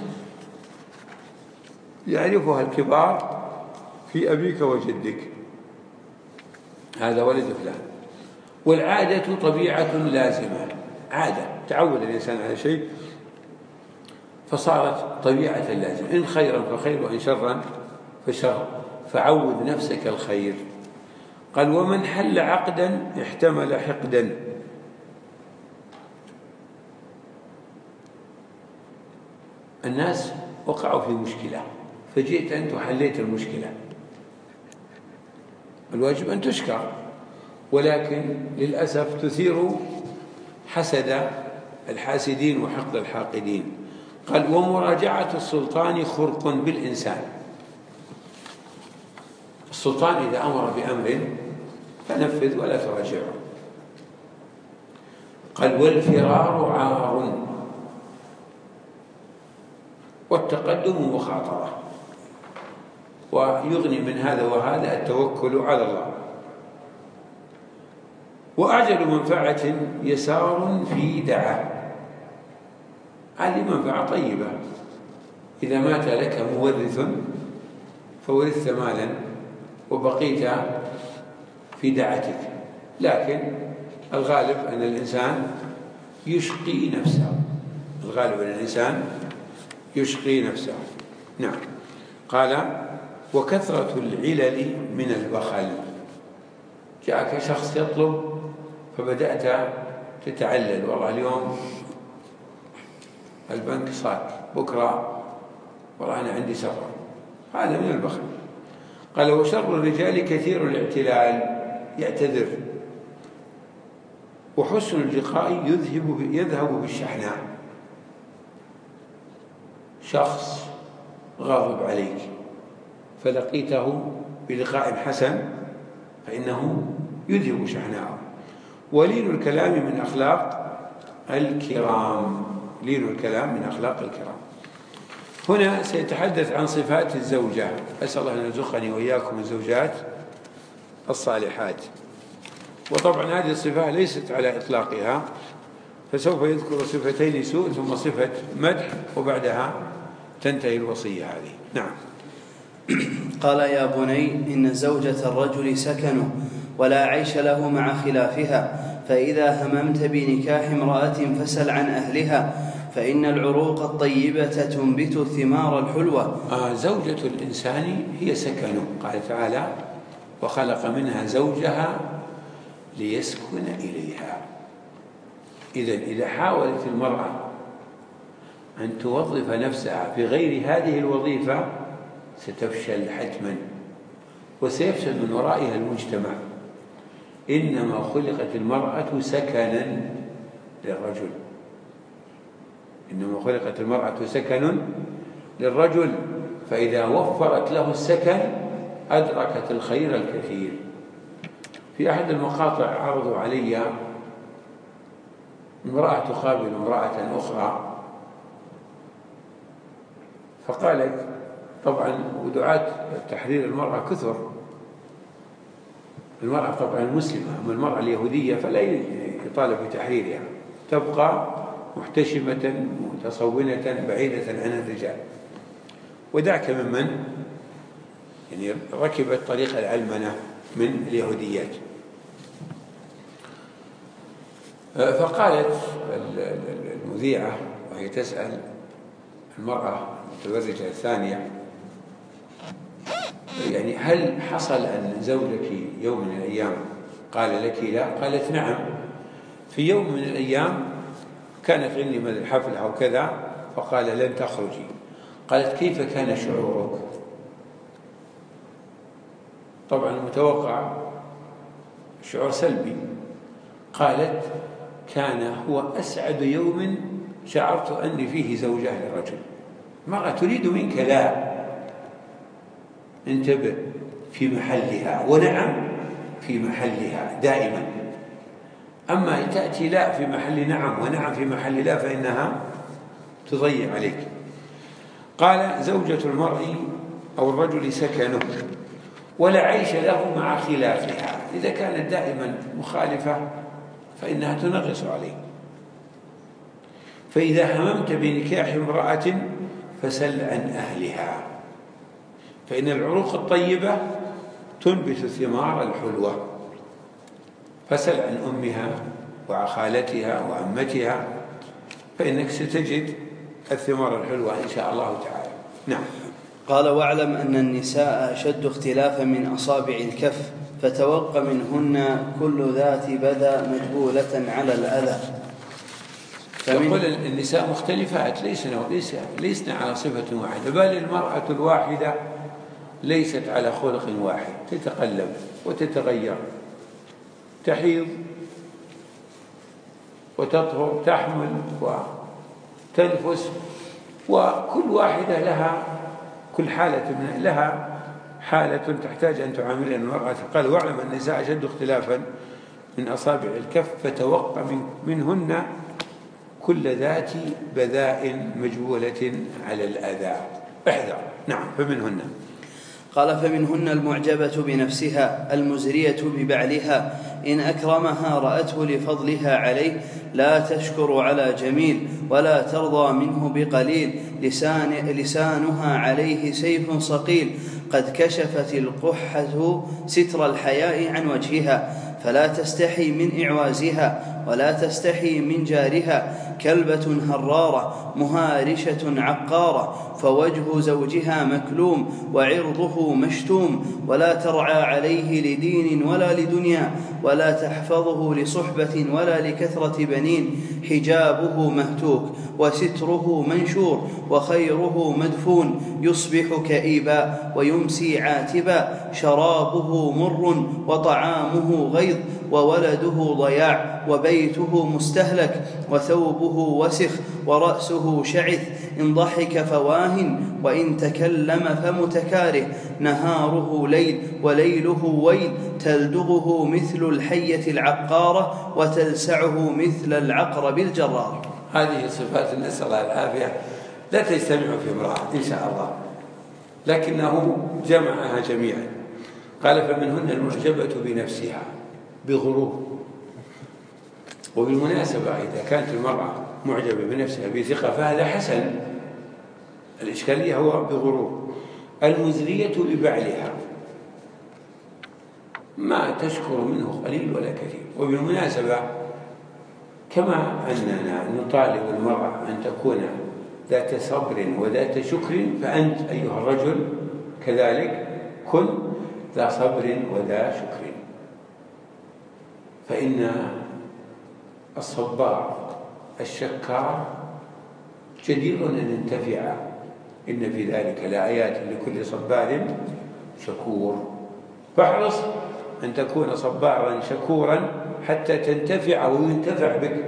يعرفها الكبار في أبيك وجدك، هذا ولد فلان. والعادة طبيعة لازمة، عادة تعود الإنسان على شيء فصارت طبيعة لازمة، إن خيرا فخير وإن شرا فشر، فعود نفسك الخير. قال: ومن حل عقدا احتمل حقدا. الناس وقعوا في مشكلة فجئت أنت وحليت المشكلة، الواجب أن تشكر، ولكن للأسف تثير حسد الحاسدين وحقد الحاقدين. قال: ومراجعة السلطان خرق بالإنسان. السلطان إذا أمر بأمر فنفذ ولا تراجعه. قال: والفرار عار، والتقدم مخاطرة، ويغني من هذا وهذا التوكل على الله. وأعجل منفعة يسار في دعاء. هذه منفعة طيبة، إذا مات لك مورث فورثت مالا وبقيت في دعتك، لكن الغالب أن الإنسان يشقي نفسه، الغالب أن الإنسان يشقي نفسه. نعم. قال: وكثرة العلل من البخل. جاءك شخص يطلب فبدأت تتعلل، والله اليوم البنك صار، بكرة والله أنا عندي سفر، هذا من البخل. قال: وشر الرجال كثير الاعتلال، يعتذر. وحسن اللقاء يذهب بالشحناء. شخص غاضب عليك فلقيته بلقاء حسن فإنه يذهب شحناءه. ولين الكلام من أخلاق الكرام. لين الكلام من أخلاق الكرام. هنا سيتحدث عن صفات الزوجة. أسأل الله أن يرزقني وإياكم الزوجات الصالحات. وطبعا هذه الصفة ليست على إطلاقها، فسوف يذكر صفتين سوء ثم صفة مدح، وبعدها تنتهي الوصية هذه. نعم. قال: يا بني، إن زوجة الرجل سكن ولا عيش له مع خلافها، فإذا هممت بنكاح امرأة فسل عن أهلها، فإن العروق الطيبة تنبت الثمار الحلوة. زوجة الإنسان هي سكنه، قال تعالى: وخلق منها زوجها ليسكن إليها. إذا حاولت المرأة أن توظف نفسها في غير هذه الوظيفة ستفشل حتما، وسيفشل من ورائها المجتمع. إنما خلقت المرأة سكنا للرجل، إنما خلقت المرأة سكن للرجل، فإذا وفرت له السكن أدركت الخير الكثير. في أحد المقاطع عرضوا علي امرأة تقابل امرأة أخرى، فقالت طبعا ودعاة تحرير المرأة كثر، المرأة طبعا المسلمة، أما المرأة اليهودية فلا يطالب بتحريرها، تبقى محتشمة متصونة بعيدة عن الرجال. ودعك ممن يعني ركبت طريق العلمنة من اليهوديات. فقالت المذيعة وهي تسأل المرأة المتبرجة الثانية: يعني هل حصل أن زوجك يوم من الأيام قال لك لا؟ قالت: نعم، في يوم من الأيام كانت عندي من الحفل أو كذا فقال: لن تخرجي. قالت: كيف كان شعورك؟ طبعا المتوقع شعور سلبي. قالت كان هو أسعد يوم شعرت أني فيه زوجة لرجل. المرأة تريد منك لا، انتبه، في محلها، ونعم في محلها دائما. أما تأتي لا في محل نعم ونعم في محل لا فإنها تضيع عليك. قال زوجة المرء أو الرجل سكنه ولا عيش له مع خلافها. إذا كانت دائما مخالفة فإنها تنغص عليه. فإذا هممت بنكاح امرأة فسل عن أهلها، فإن العروق الطيبة تنبت الثمار الحلوة. فسل عن أمها وخالتها وعمتها، فإنك ستجد الثمار الحلوة إن شاء الله تعالى. نعم. قال واعلم أن النساء أشد اختلافا من أصابع الكف، فتوق منهن كل ذات بذى مجبولة على الأذى. يقول النساء مختلفات، ليسن على صفة واحدة، بل المرأة الواحدة ليست على خلق واحد، تتقلب وتتغير، تحيض وتطهر، تحمل وتنفس، وكل واحدة لها كل حالة لها حالة تحتاج أن تعاملها المرأة. قال واعلم أن النساء أشد اختلافا من أصابع الكف، فتوقع منهن كل ذات بذاء مجبولة على الأذى. احذر. نعم. فمنهن. قال فمنهن المعجبة بنفسها المزرية ببعلها، إن أكرمها رأته لفضلها عليه، لا تشكر على جميل ولا ترضى منه بقليل، لسانها عليه سيف صقيل، قد كشفت القحة ستر الحياء عن وجهها، فلا تستحي من إعوازها ولا تستحي من جارها، كلبة هرارة مهارشة عقارة، فوجه زوجها مكلوم وعرضه مشتوم، ولا ترعى عليه لدين ولا لدنيا، ولا تحفظه لصحبة ولا لكثرة بنين، حجابه مهتوك وستره منشور وخيره مدفون، يصبح كئيبا ويمسي عاتبا، شرابه مر وطعامه غيظ، وولده ضياع وبيته مستهلك، وثوبه وسخ ورأسه شعث، إن ضحك فواهن وإن تكلم فمتكاره، نهاره ليل وليله ويل، تلدغه مثل الحية العقارة وتلسعه مثل العقرب الجرار. هذه صفات نسأل الله العافية لا تجتمع في امرأة إن شاء الله، لكنه جمعها جميعا. قال فمنهن المعجبة بنفسها بغرور. وبالمناسبة إذا كانت المرأة معجبة بنفسها بثقة فهذا حسن، الإشكالية هو بغرور. المزرية ببعلها، ما تشكر منه قليل ولا كثير. وبالمناسبة كما أننا نطالب المرأة أن تكون ذات صبر وذات شكر، فأنت أيها الرجل كذلك كن ذا صبر وذا شكر. فإن الصبار الشكار جدير أن ينتفع، إن في ذلك لآيات لكل صبار شكور. فاحرص أن تكون صبارا شكورا حتى تنتفع وينتفع بك.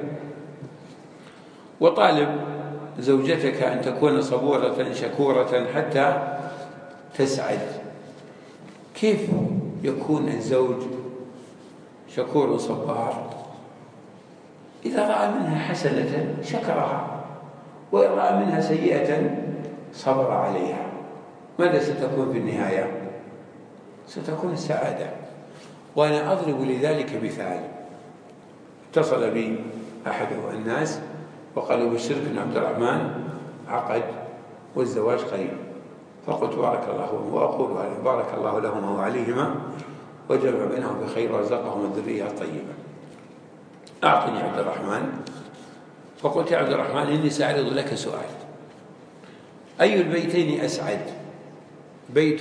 وطالب زوجتك أن تكون صبورة شكورة حتى تسعد. كيف يكون الزوج شكور صبار؟ إذا رأى منها حسنة شكرها، وإن رأى منها سيئة صبر عليها. ماذا ستكون في النهاية؟ ستكون السعادة. وأنا أضرب لذلك مثال. اتصل بي أحد الناس وقالوا بشرك بن عبد الرحمن عقد والزواج قريب، فقلت بارك الله لهم، وأقول بارك الله لهما وعليهما وجمع بينهم بخير ورزقهم الذرية الطيبة. أعطني عبد الرحمن. فقلت يا عبد الرحمن إني سأعرض لك سؤال، أي البيتين أسعد، بيت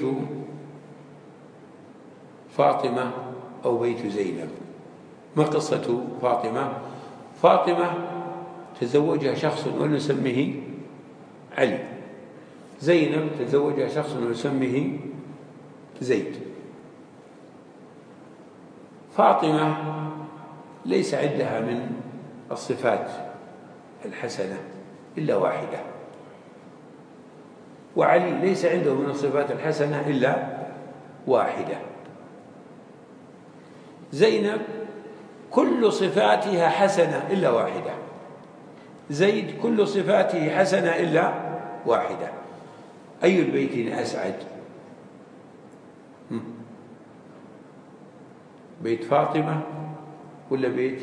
فاطمة أو بيت زينب؟ ما قصة فاطمة؟ فاطمة تزوجها شخص ونسميه علي، زينب تزوجها شخص ونسميه زيد. فاطمة ليس عندها من الصفات الحسنة إلا واحدة، وعلي ليس عنده من الصفات الحسنة إلا واحدة. زينب كل صفاتها حسنة إلا واحدة. زيد كل صفاته حسنة إلا واحدة. أي البيتين أسعد؟ بيت فاطمة ولا بيت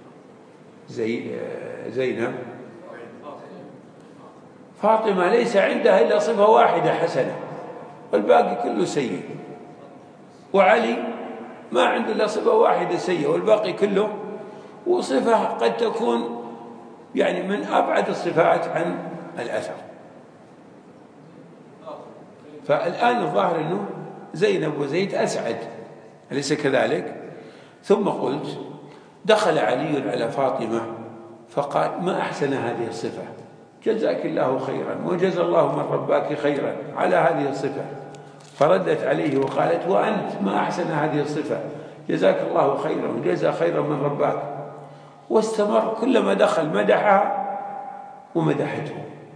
زينب؟ فاطمة ليس عندها إلا صفة واحدة حسنة والباقي كله سيء، وعلي ما عنده إلا صفة واحدة سيئة والباقي كله، وصفة قد تكون يعني من أبعد الصفات عن الأثر. فالآن الظاهر أنه زينب وزيد أسعد، أليس كذلك؟ ثم قلت دخل علي على فاطمة فقال ما أحسن هذه الصفة، جزاك الله خيرا وجزى الله من رباك خيرا على هذه الصفة. فردت عليه وقالت وأنت ما أحسن هذه الصفة، جزاك الله خيرا وجزى خيرا من رباك. واستمر كلما دخل مدحها ومدحته.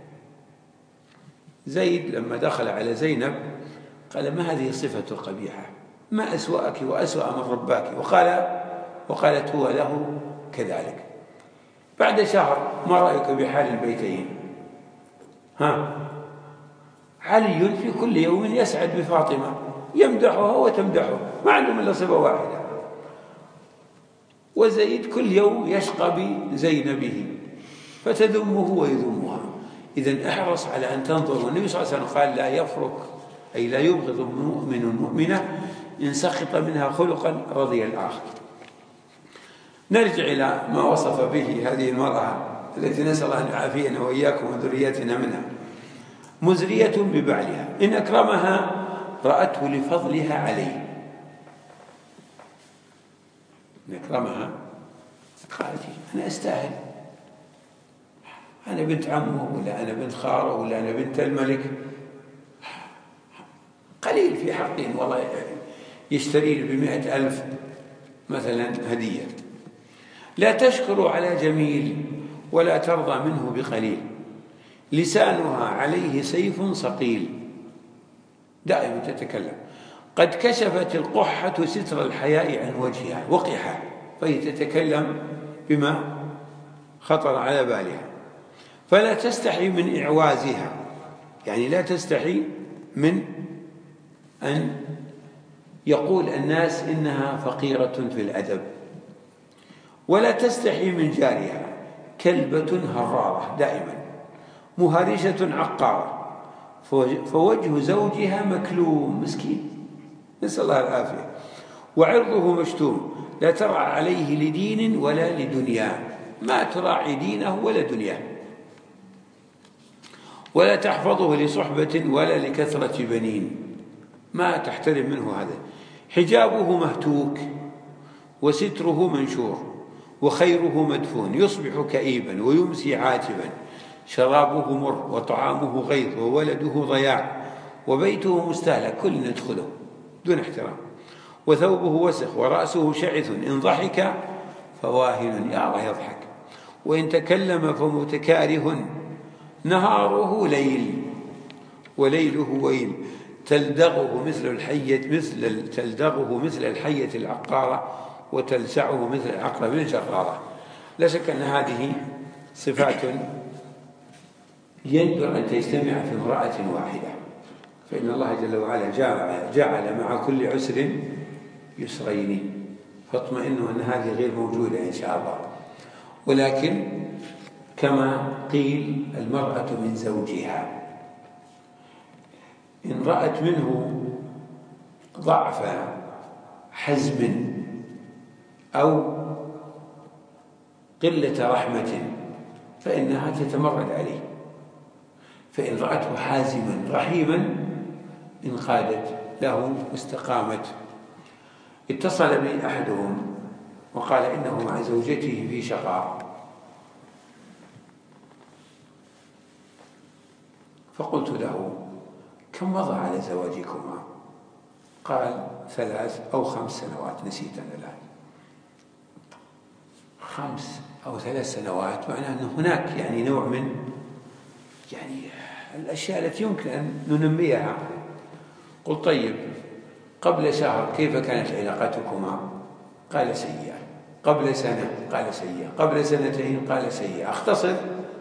زيد لما دخل على زينب قال ما هذه الصفة القبيحة، ما أسوأك وأسوأ من رباك، وقالت هو له كذلك. بعد شهر ما رأيك بحال البيتين؟ علي في كل يوم يسعد بفاطمة، يمدحها وتمدحه، ما عندهم إلا صفة واحدة. وزيد كل يوم يشقى بزينبه فتذمه ويذمها. إذن احرص على أن تنظر. والنبي صلى الله عليه وسلم قال لا يفرق، أي لا يبغض مؤمن مؤمنة إن سخط منها خلقا رضي الآخر. نرجع إلى ما وصف به هذه المرأة التي نسأل الله أن يعافينا وإياكم وذريتنا منها. مزرية ببعلها، إن أكرمها رأته لفضلها عليه. إن أكرمها قالت أنا أستاهل، أنا بنت عمه ولا أنا بنت خاله ولا أنا بنت الملك، قليل في حقهم والله يشتري ب100,000 مثلا هدية. لا تشكر على جميل ولا ترضى منه بقليل، لسانها عليه سيف صقيل، دائما تتكلم. قد كشفت القحة ستر الحياء عن وجهها، وقحة، فهي تتكلم بما خطر على بالها. فلا تستحي من إعوازها، يعني لا تستحي من أن يقول الناس إنها فقيرة في الأدب. ولا تستحي من جارها، كلبة هرارة دائما، مهرجة عقارة، فوجه زوجها مكلوم مسكين، نسأل الله العافية، وعرضه مشتوم، لا ترعى عليه لدين ولا لدنيا، ما تراعي دينه ولا دنياه، ولا تحفظه لصحبة ولا لكثرة بنين، ما تحترم منه هذا. حجابه مهتوك وستره منشور، وخيره مدفون، يصبح كئيبا ويمسي عاتبا، شرابه مر وطعامه غيظ وولده ضياع، وبيته مستهلك، كل ندخله دون احترام، وثوبه وسخ ورأسه شعث، إن ضحك فواهن، يا الله يضحك، وإن تكلم فمتكاره، نهاره ليل وليله ويل، تلدغه مثل الحية العقارة، وتلسعه مثل العقرب الجرارة. لا شك أن هذه صفات يندر أن تجتمع في امرأة واحدة، فإن الله جل وعلا جعل مع كل عسر يسرين، فاطمئنوا أن هذه غير موجودة إن شاء الله. ولكن كما قيل المرأة من زوجها، إن رأت منه ضعف حزم أو قلة رحمة فإنها تتمرد عليه، فإن رأته حازما رحيما انقادت له واستقامت. اتصل بي أحدهم وقال إنه مع زوجته في شقاء، فقلت له كم مضى على زواجكما؟ قال 3 أو 5 سنوات، نسيت أنا الآن. 5 أو 3 سنوات، معناه أن هناك يعني نوع من يعني الأشياء التي يمكن أن ننميها. قل طيب قبل شهر كيف كانت علاقتكما؟ قال سيئة. قبل سنة؟ قال سيئة. قبل سنتين؟ قال سيئة. اختصر.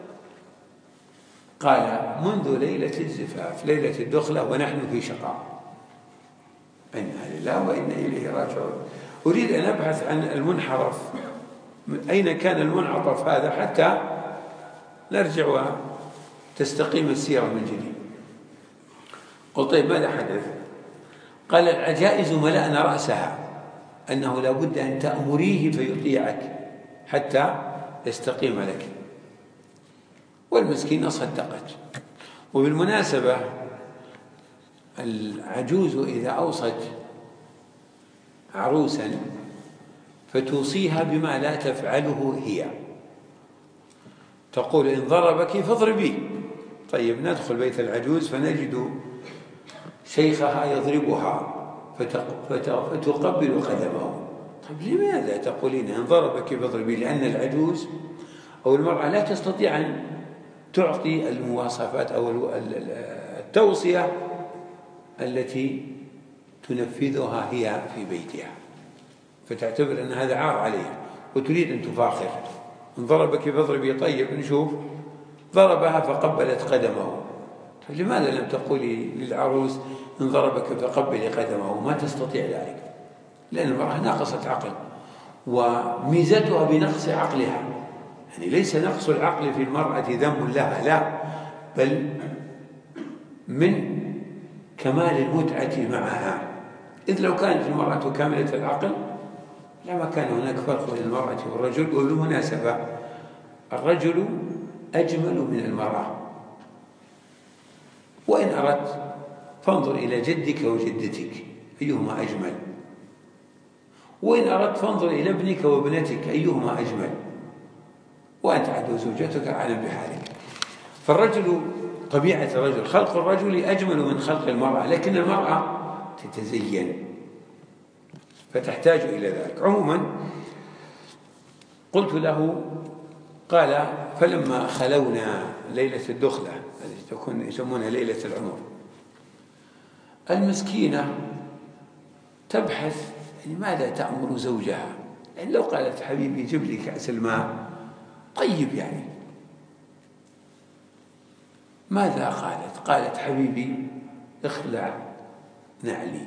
قال منذ ليلة الزفاف، ليلة الدخلة، ونحن في شقاء. إنا لله وإنا إليه راجعون. أريد أن أبحث عن المنحرف، أين كان المنعطف هذا حتى نرجع وتستقيم السيرة من جديد. قلت طيب ماذا حدث؟ قال العجائز ملأنا رأسها، أنه لا بد أن تأمريه فيطيعك حتى يستقيم لك. والمسكينة صدقت. وبالمناسبة العجوز إذا أوصت عروسا فتوصيها بما لا تفعله هي، تقول إن ضربك فاضربيه. طيب ندخل بيت العجوز فنجد شيخها يضربها فتقبل قدمه. طيب لماذا تقولين إن ضربك فاضربيه؟ لأن العجوز أو المرأة لا تستطيع أن تعطي المواصفات أو التوصية التي تنفذها هي في بيتها، فتعتبر أن هذا عار عليها وتريد أن تفاخر. إن ضربك فاضربي. طيب نشوف، ضربها فقبلت قدمه. فلماذا لم تقولي للعروس إن ضربك فقبلي قدمه؟ ما تستطيع ذلك، لأن المرأة ناقصة عقل، وميزتها بنقص عقلها. يعني ليس نقص العقل في المرأة ذم لها، لا، بل من كمال المتعة معها. إذ لو كانت المرأة كاملة العقل لما كان هناك فرق بين المرأة والرجل. وبالمناسبة الرجل أجمل من المرأة، وإن أردت فانظر إلى جدك وجدتك أيهما أجمل، وإن أردت فانظر إلى ابنك وابنتك أيهما أجمل، وأنت عدو زوجتك أعلم بحالك. فالرجل طبيعة الرجل، خلق الرجل أجمل من خلق المرأة، لكن المرأة تتزين فتحتاج إلى ذلك. عموما قلت له، قال فلما خلونا ليلة الدخلة التي تكون يسمونها ليلة العمر، المسكينة تبحث يعني ماذا تأمر زوجها. يعني لو قالت حبيبي جيب لي كأس الماء، طيب يعني ماذا قالت؟ قالت حبيبي اخلع نعلي.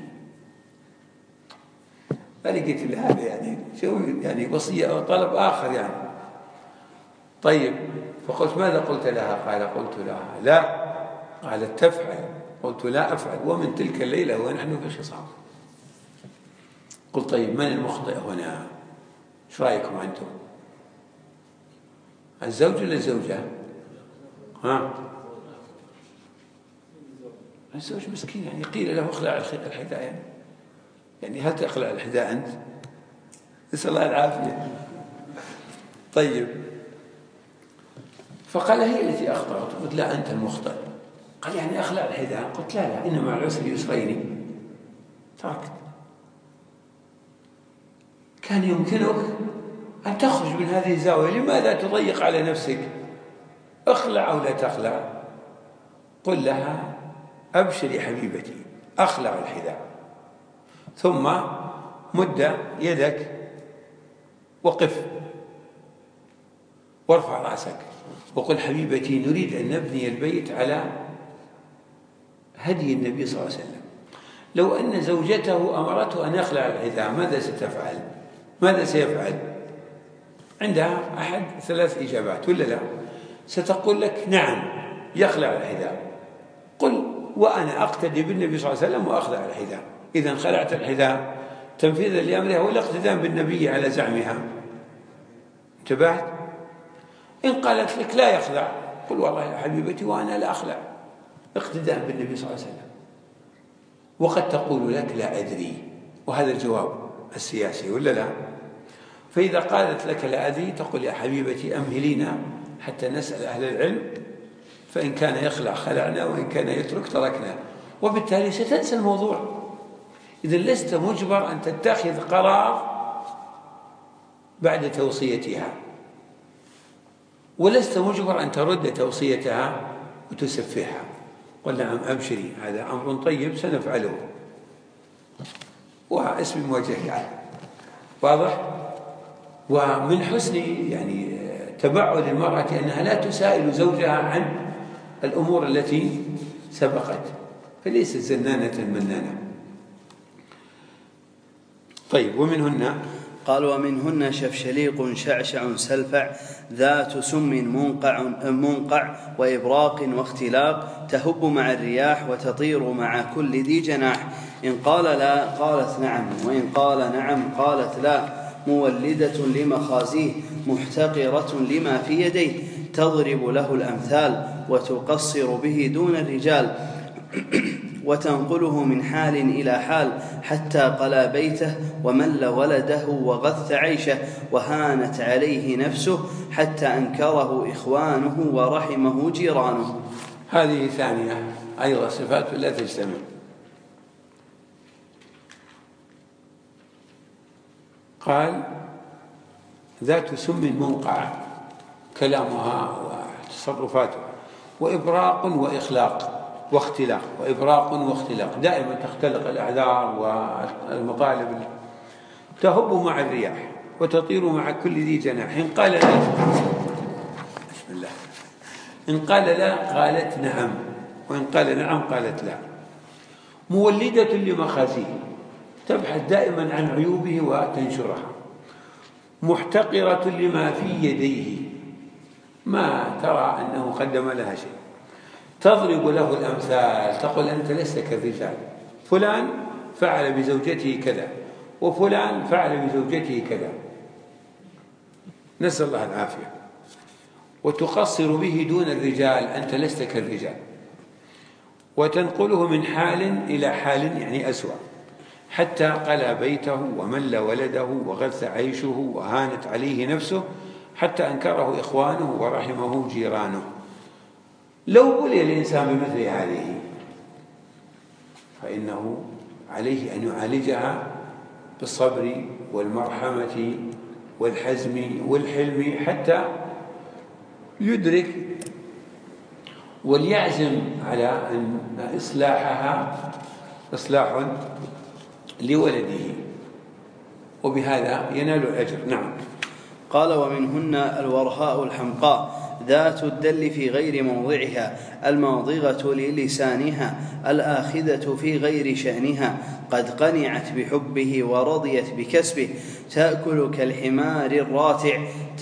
فلقيت هذا يعني شو يعني وصية أو طلب آخر يعني. طيب فقلت ماذا قلت لها؟ قال قلت لها لا. قالت تفعل. قلت لا أفعل. ومن تلك الليلة ونحن في خصام. قلت طيب من المخطئ هنا؟ ايش رأيكم أنتم؟ الزوج ولا الزوجة؟ ها؟ الزوج مسكين، يعني قيل له اخلع الحذاء، يعني هل تخلع الحذاء أنت؟ نسأل الله العافية. طيب فقال هي التي أخطأت. قلت لا أنت المخطئ. قال يعني أخلع الحذاء؟ قلت لا إن مع العسر يسرين. تركت. كان يمكنك أن تخرج من هذه الزاوية، لماذا تضيق على نفسك؟ اخلع أو لا تخلع. قل لها أبشري حبيبتي أخلع الحذاء، ثم مد يدك وقف وارفع رأسك وقل حبيبتي نريد أن نبني البيت على هدي النبي صلى الله عليه وسلم. لو أن زوجته أمرته أن يخلع الحذاء ماذا ستفعل؟ ماذا سيفعل؟ عندها أحد 3 إجابات ولا لا؟ ستقول لك نعم يخلع الحذاء. قل وأنا أقتدي بالنبي صلى الله عليه وسلم وأخلع الحذاء. إذن خلعت الحذاء تنفيذا لأمرها ولا اقتداء بالنبي على زعمها. انتبهت؟ إن قالت لك لا يخلع قل والله يا حبيبتي وأنا لا أخلع اقتداء بالنبي صلى الله عليه وسلم. وقد تقول لك لا أدري، وهذا الجواب السياسي ولا لا؟ فإذا قالت لك لا أدري تقول يا حبيبتي أمهلينا حتى نسأل أهل العلم، فإن كان يخلع خلعنا وإن كان يترك تركنا، وبالتالي ستنسى الموضوع. إذن لست مجبر أن تتخذ قرار بعد توصيتها، ولست مجبر أن ترد توصيتها وتسفهها. قل نعم أبشري، هذا أمر طيب سنفعله، واسم موجه يعني واضح. ومن حسن يعني تبعد المرأة أنها لا تسائل زوجها عن الأمور التي سبقت، فليست زنانة منانة. طيب، ومنهن قال ومنهن شفشليق شعشع سلفع ذات سم منقع وإبراق واختلاق تهب مع الرياح وتطير مع كل ذي جناح. إن قال لا قالت نعم، وإن قال نعم قالت لا. مولدة لمخازيه محتقرة لما في يديه تضرب له الأمثال وتقصر به دون الرجال وتنقله من حال إلى حال حتى قلى بيته ومل ولده وغث عيشه وهانت عليه نفسه حتى أنكره إخوانه ورحمه جيرانه. هذه ثانية أيضا صفات لا تجتمع. قال ذات سم منقع، كلامها وتصرفاتها، وإبراق وإخلاق واختلاق. وإبراق واختلاق، دائما تختلق الأعذار والمطالب. تهب مع الرياح وتطير مع كل ذي جناح. إن قال لا بسم الله، إن قال لا قالت نعم، وإن قال نعم قالت لا. مولدة لمخازيه، تبحث دائما عن عيوبه وتنشرها. محتقرة لما في يديه، ما ترى أنه قدم لها شيء. تضرب له الأمثال، تقول أنت لست كالرجال، فلان فعل بزوجته كذا وفلان فعل بزوجته كذا، نسأل الله العافية. وتقصر به دون الرجال، أنت لست كالرجال. وتنقله من حال إلى حال، يعني أسوأ، حتى قلى بيته ومل ولده وغث عيشه وهانت عليه نفسه حتى أنكره إخوانه ورحمه جيرانه. لو بلي الإنسان بمثل هذه فإنه عليه أن يعالجها بالصبر والمرحمة والحزم والحلم حتى يدرك وليعزم على أن إصلاحها إصلاح لولده، وبهذا ينال الأجر. نعم. قال ومنهن الورهاء الحمقاء ذات الدل في غير موضعها الماضغة للسانها الآخذة في غير شأنها قد قنعت بحبه ورضيت بكسبه تأكل كالحمار الراتع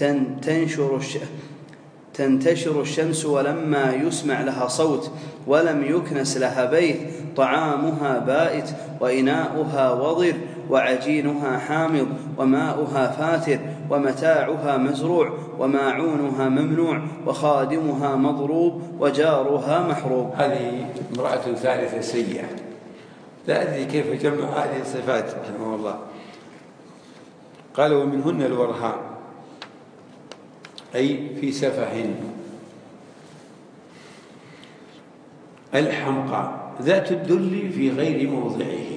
تنتشر الشمس ولما يسمع لها صوت ولم يكنس لها بيت طعامها بائت وإناؤها وضر وعجينها حامض وماؤها فاتر ومتاعها مزروع وماعونها ممنوع وخادمها مضروب وجارها محروب. هذه امرأة ثالثة سيئة، لا أدري كيف جمع هذه الصفات رحمه الله. قال ومنهن الورهاء، أي في سفه. الحمقى ذات الدل في غير موضعه،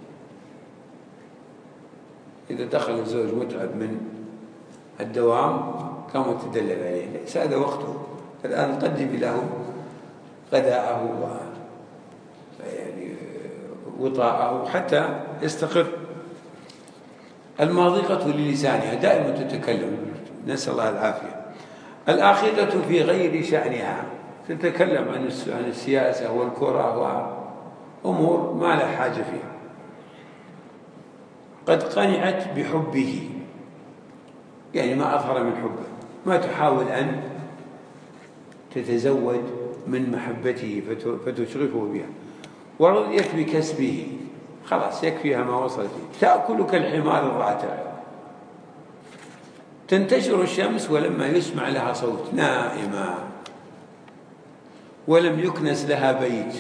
إذا دخل الزوج متعب من الدوام قامت تدلل عليه، ليس هذا وقته، الآن قدم له غداءه يعني وطاءه حتى يستقر. الماضغة للسانها، دائما تتكلم، نسأل الله العافية. الآخذة في غير شأنها، تتكلم عن السياسة والكرة وأمور ما لا حاجة فيها. قد قنعت بحبه، يعني ما أظهر من حبه، ما تحاول أن تتزود من محبته فتشغفه بها. ورضيت بكسبه، خلاص يكفيها ما وصلت فيه. تأكل كالحمار الراتع، تنتشر الشمس ولما يسمع لها صوت، نائمة ولم يكنس لها بيت.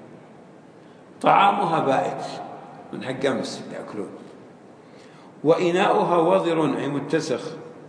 طعامها بائت، من حق أمس يأكلون. وإناؤها وضر، أي متسخ.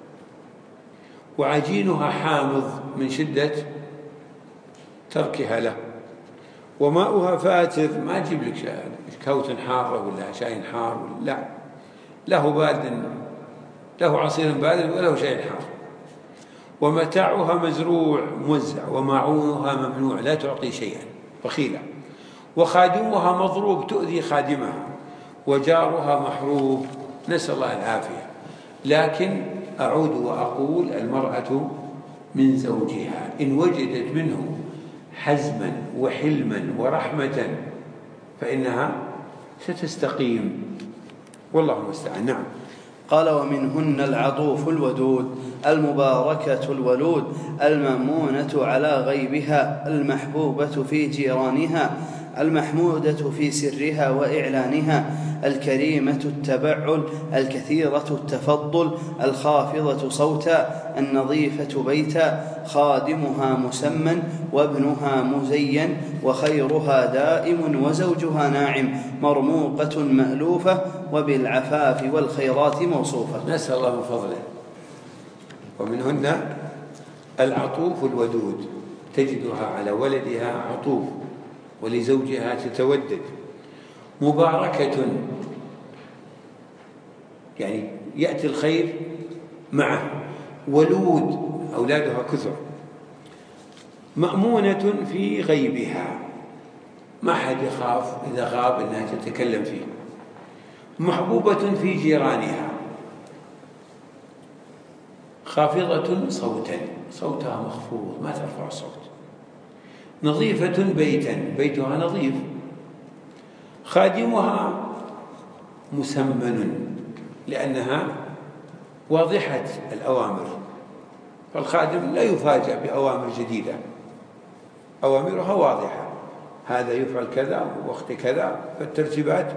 وعجينها حامض من شدة تركها له. وماؤها فاتر، ما تجيب لك كوت حارة ولا شاي حار، لا، له بارد له عصير بارد وله شيء حار. ومتاعها مزروع موزع، وماعونها ممنوع لا تعطي شيئا بخيلة. وخادمها مضروب تؤذي خادمها. وجارها محروب، نسأل الله العافية. لكن أعود وأقول المرأة من زوجها إن وجدت منه حزما وحلما ورحمة فإنها ستستقيم، والله المستعان. نعم. قال: ومنهن العطوف الودود المباركة الولود المأمونة على غيبها المحبوبة في جيرانها المحمودة في سرها وإعلانها الكريمة التبعل الكثيرة التفضل الخافضة صوتا النظيفة بيتا خادمها مسمى وابنها مزين وخيرها دائم وزوجها ناعم مرموقة مألوفة وبالعفاف والخيرات موصوفة. نسأل الله من فضله. ومنهن العطوف الودود، تجدها على ولدها عطوف ولزوجها تتودد. مباركة يعني يأتي الخير معه. ولود أولادها كثر. مأمونة في غيبها، ما حد يخاف إذا غاب أنها تتكلم فيه. محبوبة في جيرانها، خافضة صوتا، صوتها مخفوض ما ترفع صوت. نظيفة بيتا، بيتها نظيف. خادمها مسمن لأنها واضحة الأوامر، فالخادم لا يفاجأ بأوامر جديدة، أوامرها واضحة، هذا يفعل كذا وقت كذا فالترتيبات.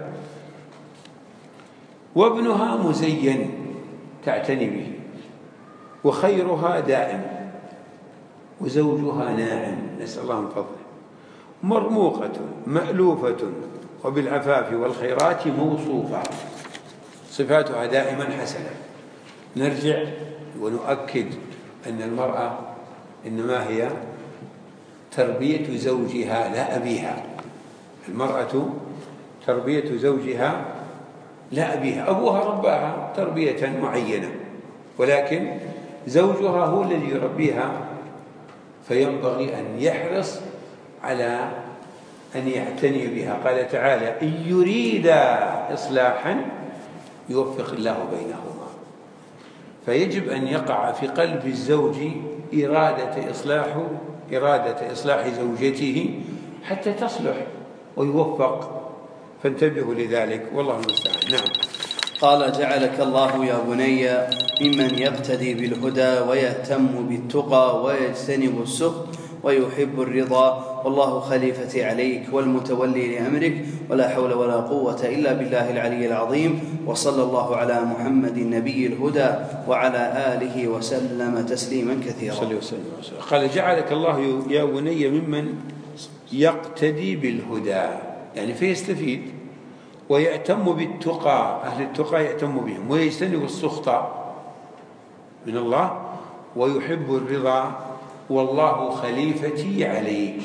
وابنها مزين تعتني به. وخيرها دائم وزوجها ناعم، نسأل الله من فضله. مرموقة مألوفة وبالعفاف والخيرات موصوفة، صفاتها دائما حسنة. نرجع ونؤكد أن المرأة إنما هي تربية زوجها لا أبيها. المرأة تربية زوجها لا أبيها، أبوها رباها تربية معينة، ولكن زوجها هو الذي يربيها، فينبغي أن يحرص على أن يعتني بها. قال تعالى: إن يريدا إصلاحا يوفق الله بينهما. فيجب أن يقع في قلب الزوج إرادة إصلاح زوجته حتى تصلح ويوفق، فانتبهوا لذلك، والله المستعان. نعم. قال: جعلك الله يا بني ممن يقتدي بالهدى ويهتم بالتقى ويجتنب السخط ويحب الرضا، والله خليفتي عليك والمتولي لأمرك، ولا حول ولا قوة إلا بالله العلي العظيم. وصلى الله على محمد نبي الهدى وعلى آله وسلم تسليما كثيرا. قال: جعلك الله يا بني ممن يقتدي بالهدى، يعني فيستفيد ويهتم بالتقى، أهل التقى يهتم بهم، ويجتنب السخط من الله، ويحب الرضا، والله خليفتي عليك.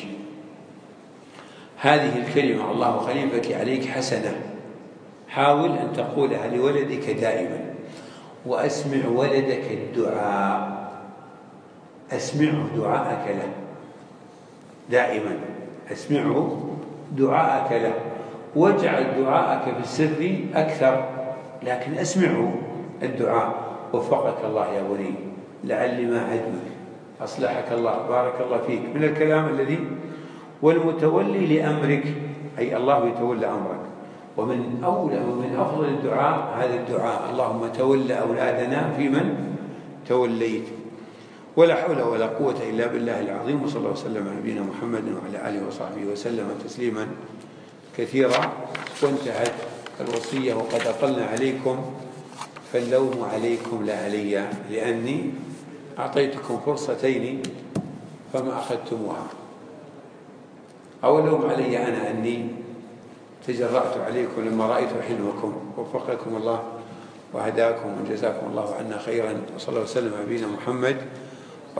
هذه الكلمة الله خليفتي عليك حسنة، حاول أن تقولها لولدك دائما. وأسمع ولدك الدعاء، أسمعه دعاءك له دائما، أسمعه دعاءك له، واجعل دعاءك في السر أكثر، لكن أسمعه الدعاء. وفقك الله يا بني، لعلي ما عدمك، أصلحك الله، بارك الله فيك، من الكلام الذي والمتولي لأمرك، أي الله يتولى أمرك. ومن أولى ومن أفضل الدعاء هذا الدعاء: اللهم تولى أولادنا فيمن توليت. ولا حول ولا قوة إلا بالله العظيم. وصلى الله وسلم على نبينا محمد وعلى آله وصحبه وسلم تسليما كثيرا. وانتهت الوصية وقد أطلنا عليكم، فاللوم عليكم لا علي، لأني أعطيتكم فرصتين فما أخذتموها، أو اللوم علي أنا أني تجرأت عليكم لما رأيت حلمكم. وفقكم الله وهداكم وجزاكم الله عنا خيرا. وصلى الله وسلم على نبينا محمد